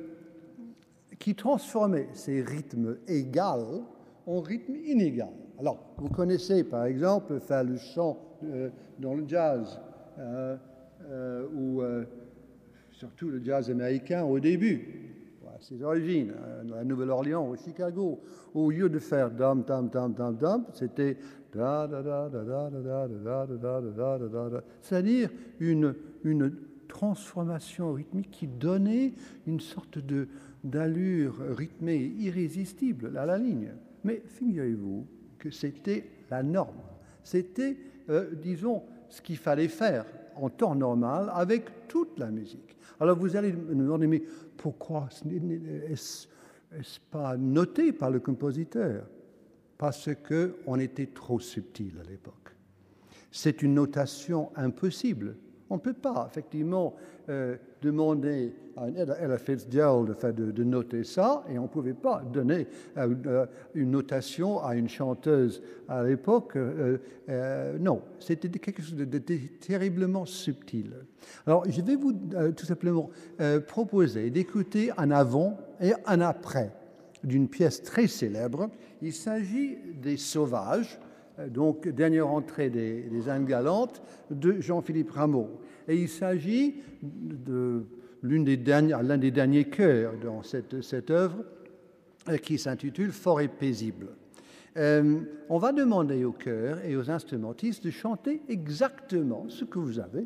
qui transformait ces rythmes égaux en rythmes inégaux. Alors, vous connaissez par exemple faire le chant euh, dans le jazz, euh, euh, ou euh, surtout le jazz américain au début, voilà, ses origines, euh, à Nouvelle-Orléans ou Chicago, où au lieu de faire dam tam tam tam tam, c'était da da da da da da da da da da da da, c'est-à-dire une une transformation rythmique qui donnait une sorte de d'allure rythmée irrésistible à la ligne. Mais figurez-vous que c'était la norme. C'était, euh, disons, ce qu'il fallait faire en temps normal avec toute la musique. Alors vous allez me demander, mais pourquoi est-ce, est-ce pas noté par le compositeur? Parce qu'on était trop subtil à l'époque. C'est une notation impossible. On ne peut pas, effectivement, euh, demander à Ella Fitzgerald de, de, de noter ça, et on ne pouvait pas donner euh, une notation à une chanteuse à l'époque. Euh, euh, non, c'était quelque chose de, de, de terriblement subtil. Alors, je vais vous euh, tout simplement euh, proposer d'écouter un avant et un après d'une pièce très célèbre. Il s'agit des Sauvages, donc dernière entrée des, des Indes galantes de Jean-Philippe Rameau. Et il s'agit de l'une des dernières, l'un des derniers chœurs dans cette, cette œuvre qui s'intitule Fort et paisible. Euh, on va demander au chœur et aux instrumentistes de chanter exactement ce que vous avez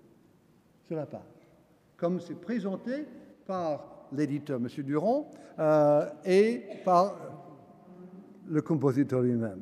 sur la page, comme c'est présenté par l'éditeur M. Durand euh, et par le compositeur lui-même.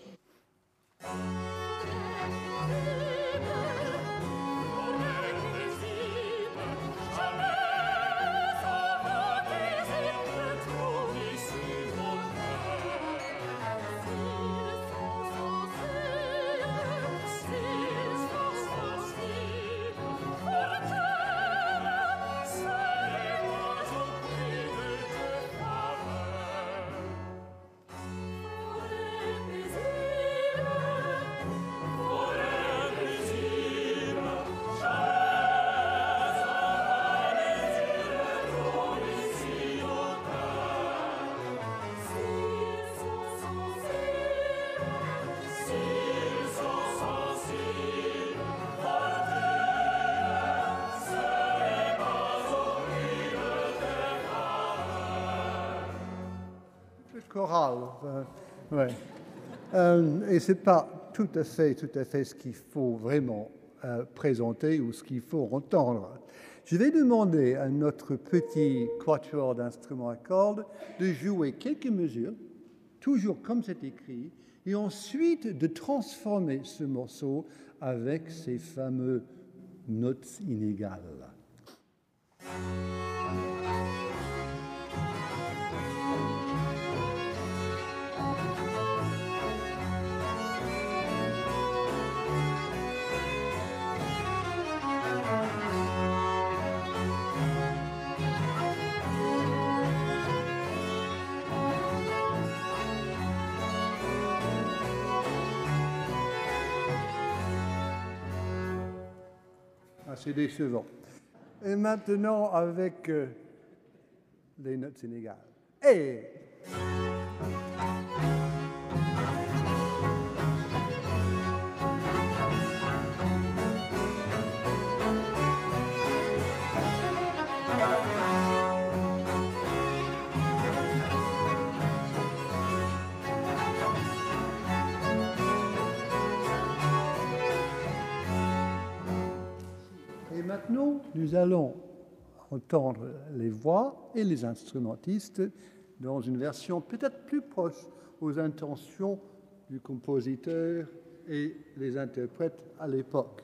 Chorale, euh, ouais. euh, et c'est pas tout à fait, tout à fait ce qu'il faut vraiment euh, présenter ou ce qu'il faut entendre. Je vais demander à notre petit quatuor d'instruments à cordes de jouer quelques mesures, toujours comme c'est écrit, et ensuite de transformer ce morceau avec ces fameux notes inégales. assez décevant. Et maintenant, avec euh, les notes inégales. Et... Et maintenant, nous allons entendre les voix et les instrumentistes dans une version peut-être plus proche aux intentions du compositeur et les interprètes à l'époque.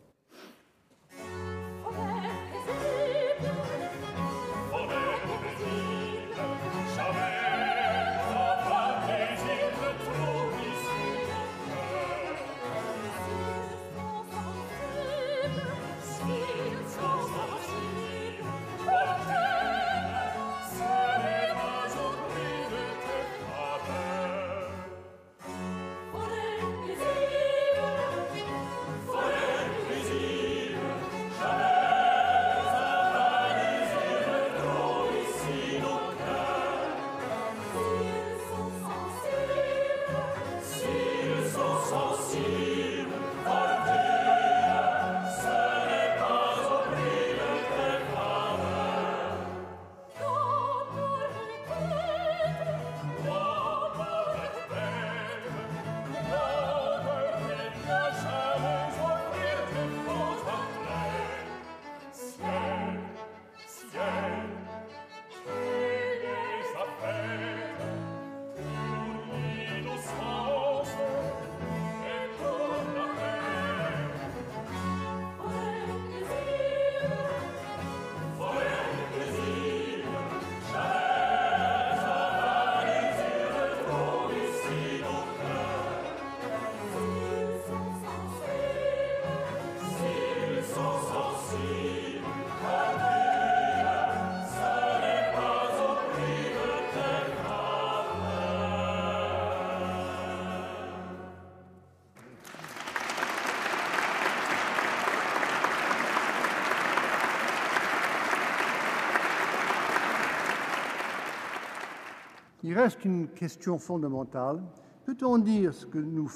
Il reste une question fondamentale. Peut-on dire ce que nous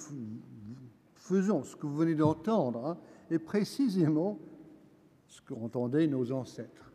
faisons, ce que vous venez d'entendre, hein, est précisément ce qu'entendaient nos ancêtres?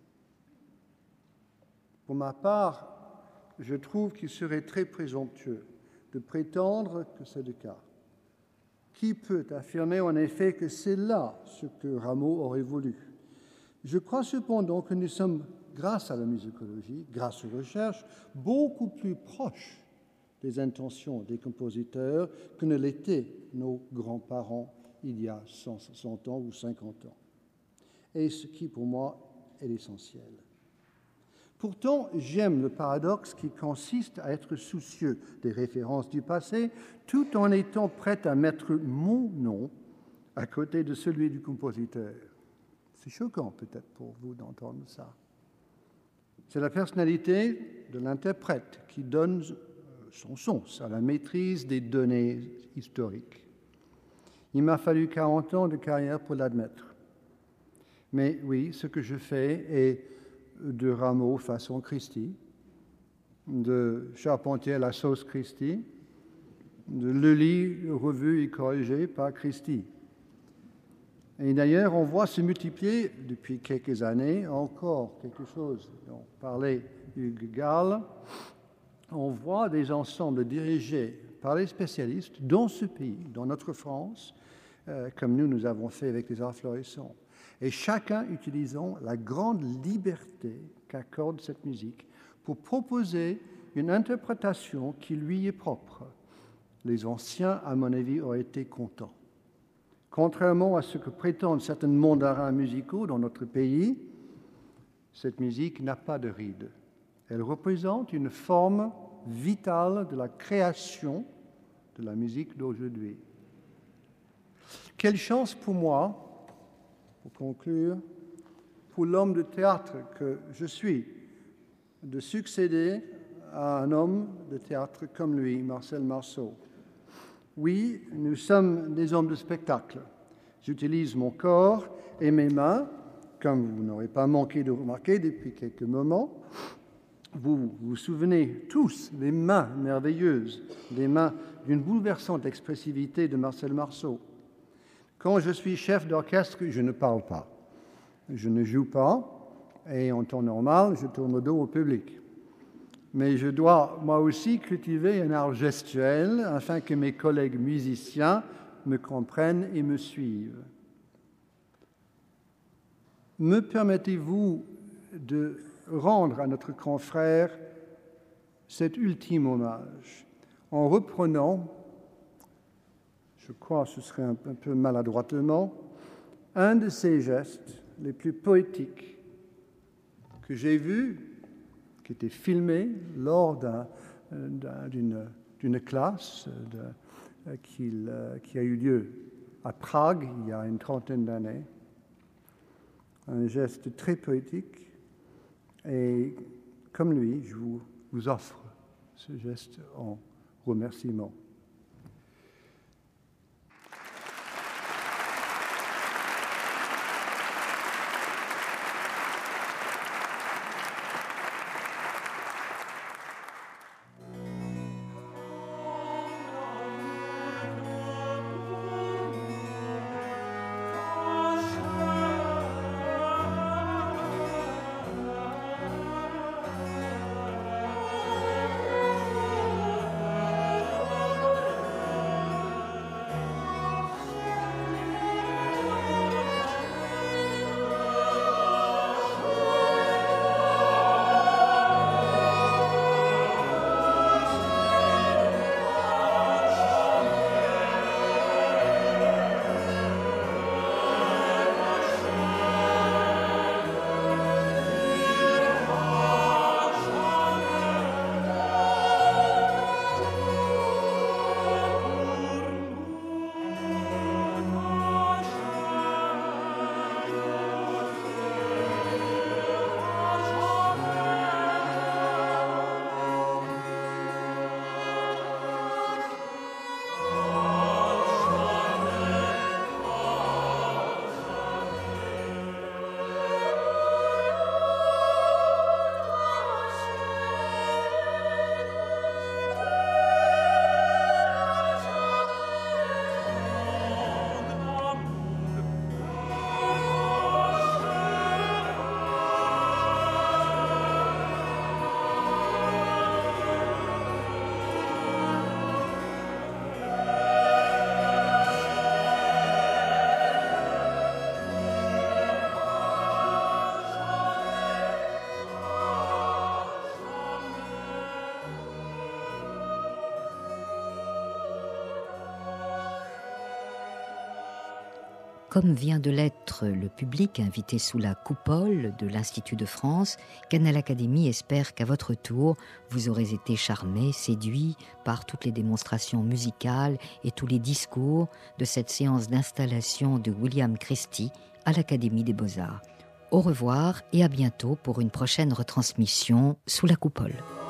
Pour ma part, je trouve qu'il serait très présomptueux de prétendre que c'est le cas. Qui peut affirmer en effet que c'est là ce que Rameau aurait voulu? Je crois cependant que nous sommes, grâce à la musicologie, grâce aux recherches, beaucoup plus proches des intentions des compositeurs que ne l'étaient nos grands-parents il y a cent soixante ans ou cinquante ans. Et ce qui, pour moi, est l'essentiel. Pourtant, j'aime le paradoxe qui consiste à être soucieux des références du passé tout en étant prêt à mettre mon nom à côté de celui du compositeur. C'est choquant peut-être pour vous d'entendre ça. C'est la personnalité de l'interprète qui donne son sens à la maîtrise des données historiques. Il m'a fallu quarante ans de carrière pour l'admettre. Mais oui, ce que je fais est de Rameau façon Christie, de Charpentier à la sauce Christie, de Lully revu et corrigé par Christie. Et d'ailleurs, on voit se multiplier depuis quelques années encore quelque chose dont parlait Hugues Gall. On voit des ensembles dirigés par les spécialistes dans ce pays, dans notre France, euh, comme nous, nous avons fait avec les arts florissants. Et chacun utilisant la grande liberté qu'accorde cette musique pour proposer une interprétation qui lui est propre. Les anciens, à mon avis, auraient été contents. Contrairement à ce que prétendent certains mandarins musicaux dans notre pays, cette musique n'a pas de rides. Elle représente une forme vitale de la création de la musique d'aujourd'hui. Quelle chance pour moi, pour conclure, pour l'homme de théâtre que je suis, de succéder à un homme de théâtre comme lui, Marcel Marceau. Oui, nous sommes des hommes de spectacle. J'utilise mon corps et mes mains, comme vous n'aurez pas manqué de remarquer depuis quelques moments. Vous vous souvenez tous des mains merveilleuses, des mains d'une bouleversante expressivité de Marcel Marceau. Quand je suis chef d'orchestre, je ne parle pas, je ne joue pas, et en temps normal, je tourne le dos au public. Mais je dois, moi aussi, cultiver un art gestuel afin que mes collègues musiciens me comprennent et me suivent. Me permettez-vous de rendre à notre confrère cet ultime hommage en reprenant, je crois que ce serait un, un peu maladroitement, un de ces gestes les plus poétiques que j'ai vus, qui était filmé lors d'un, d'un, d'une, d'une classe de, qui, qui a eu lieu à Prague il y a une trentaine d'années. Un geste très poétique. Et comme lui, je vous, vous offre ce geste en remerciement. Comme vient de l'être le public invité sous la coupole de l'Institut de France, Canal Académie espère qu'à votre tour, vous aurez été charmé, séduit par toutes les démonstrations musicales et tous les discours de cette séance d'installation de William Christie à l'Académie des Beaux-Arts. Au revoir et à bientôt pour une prochaine retransmission sous la coupole.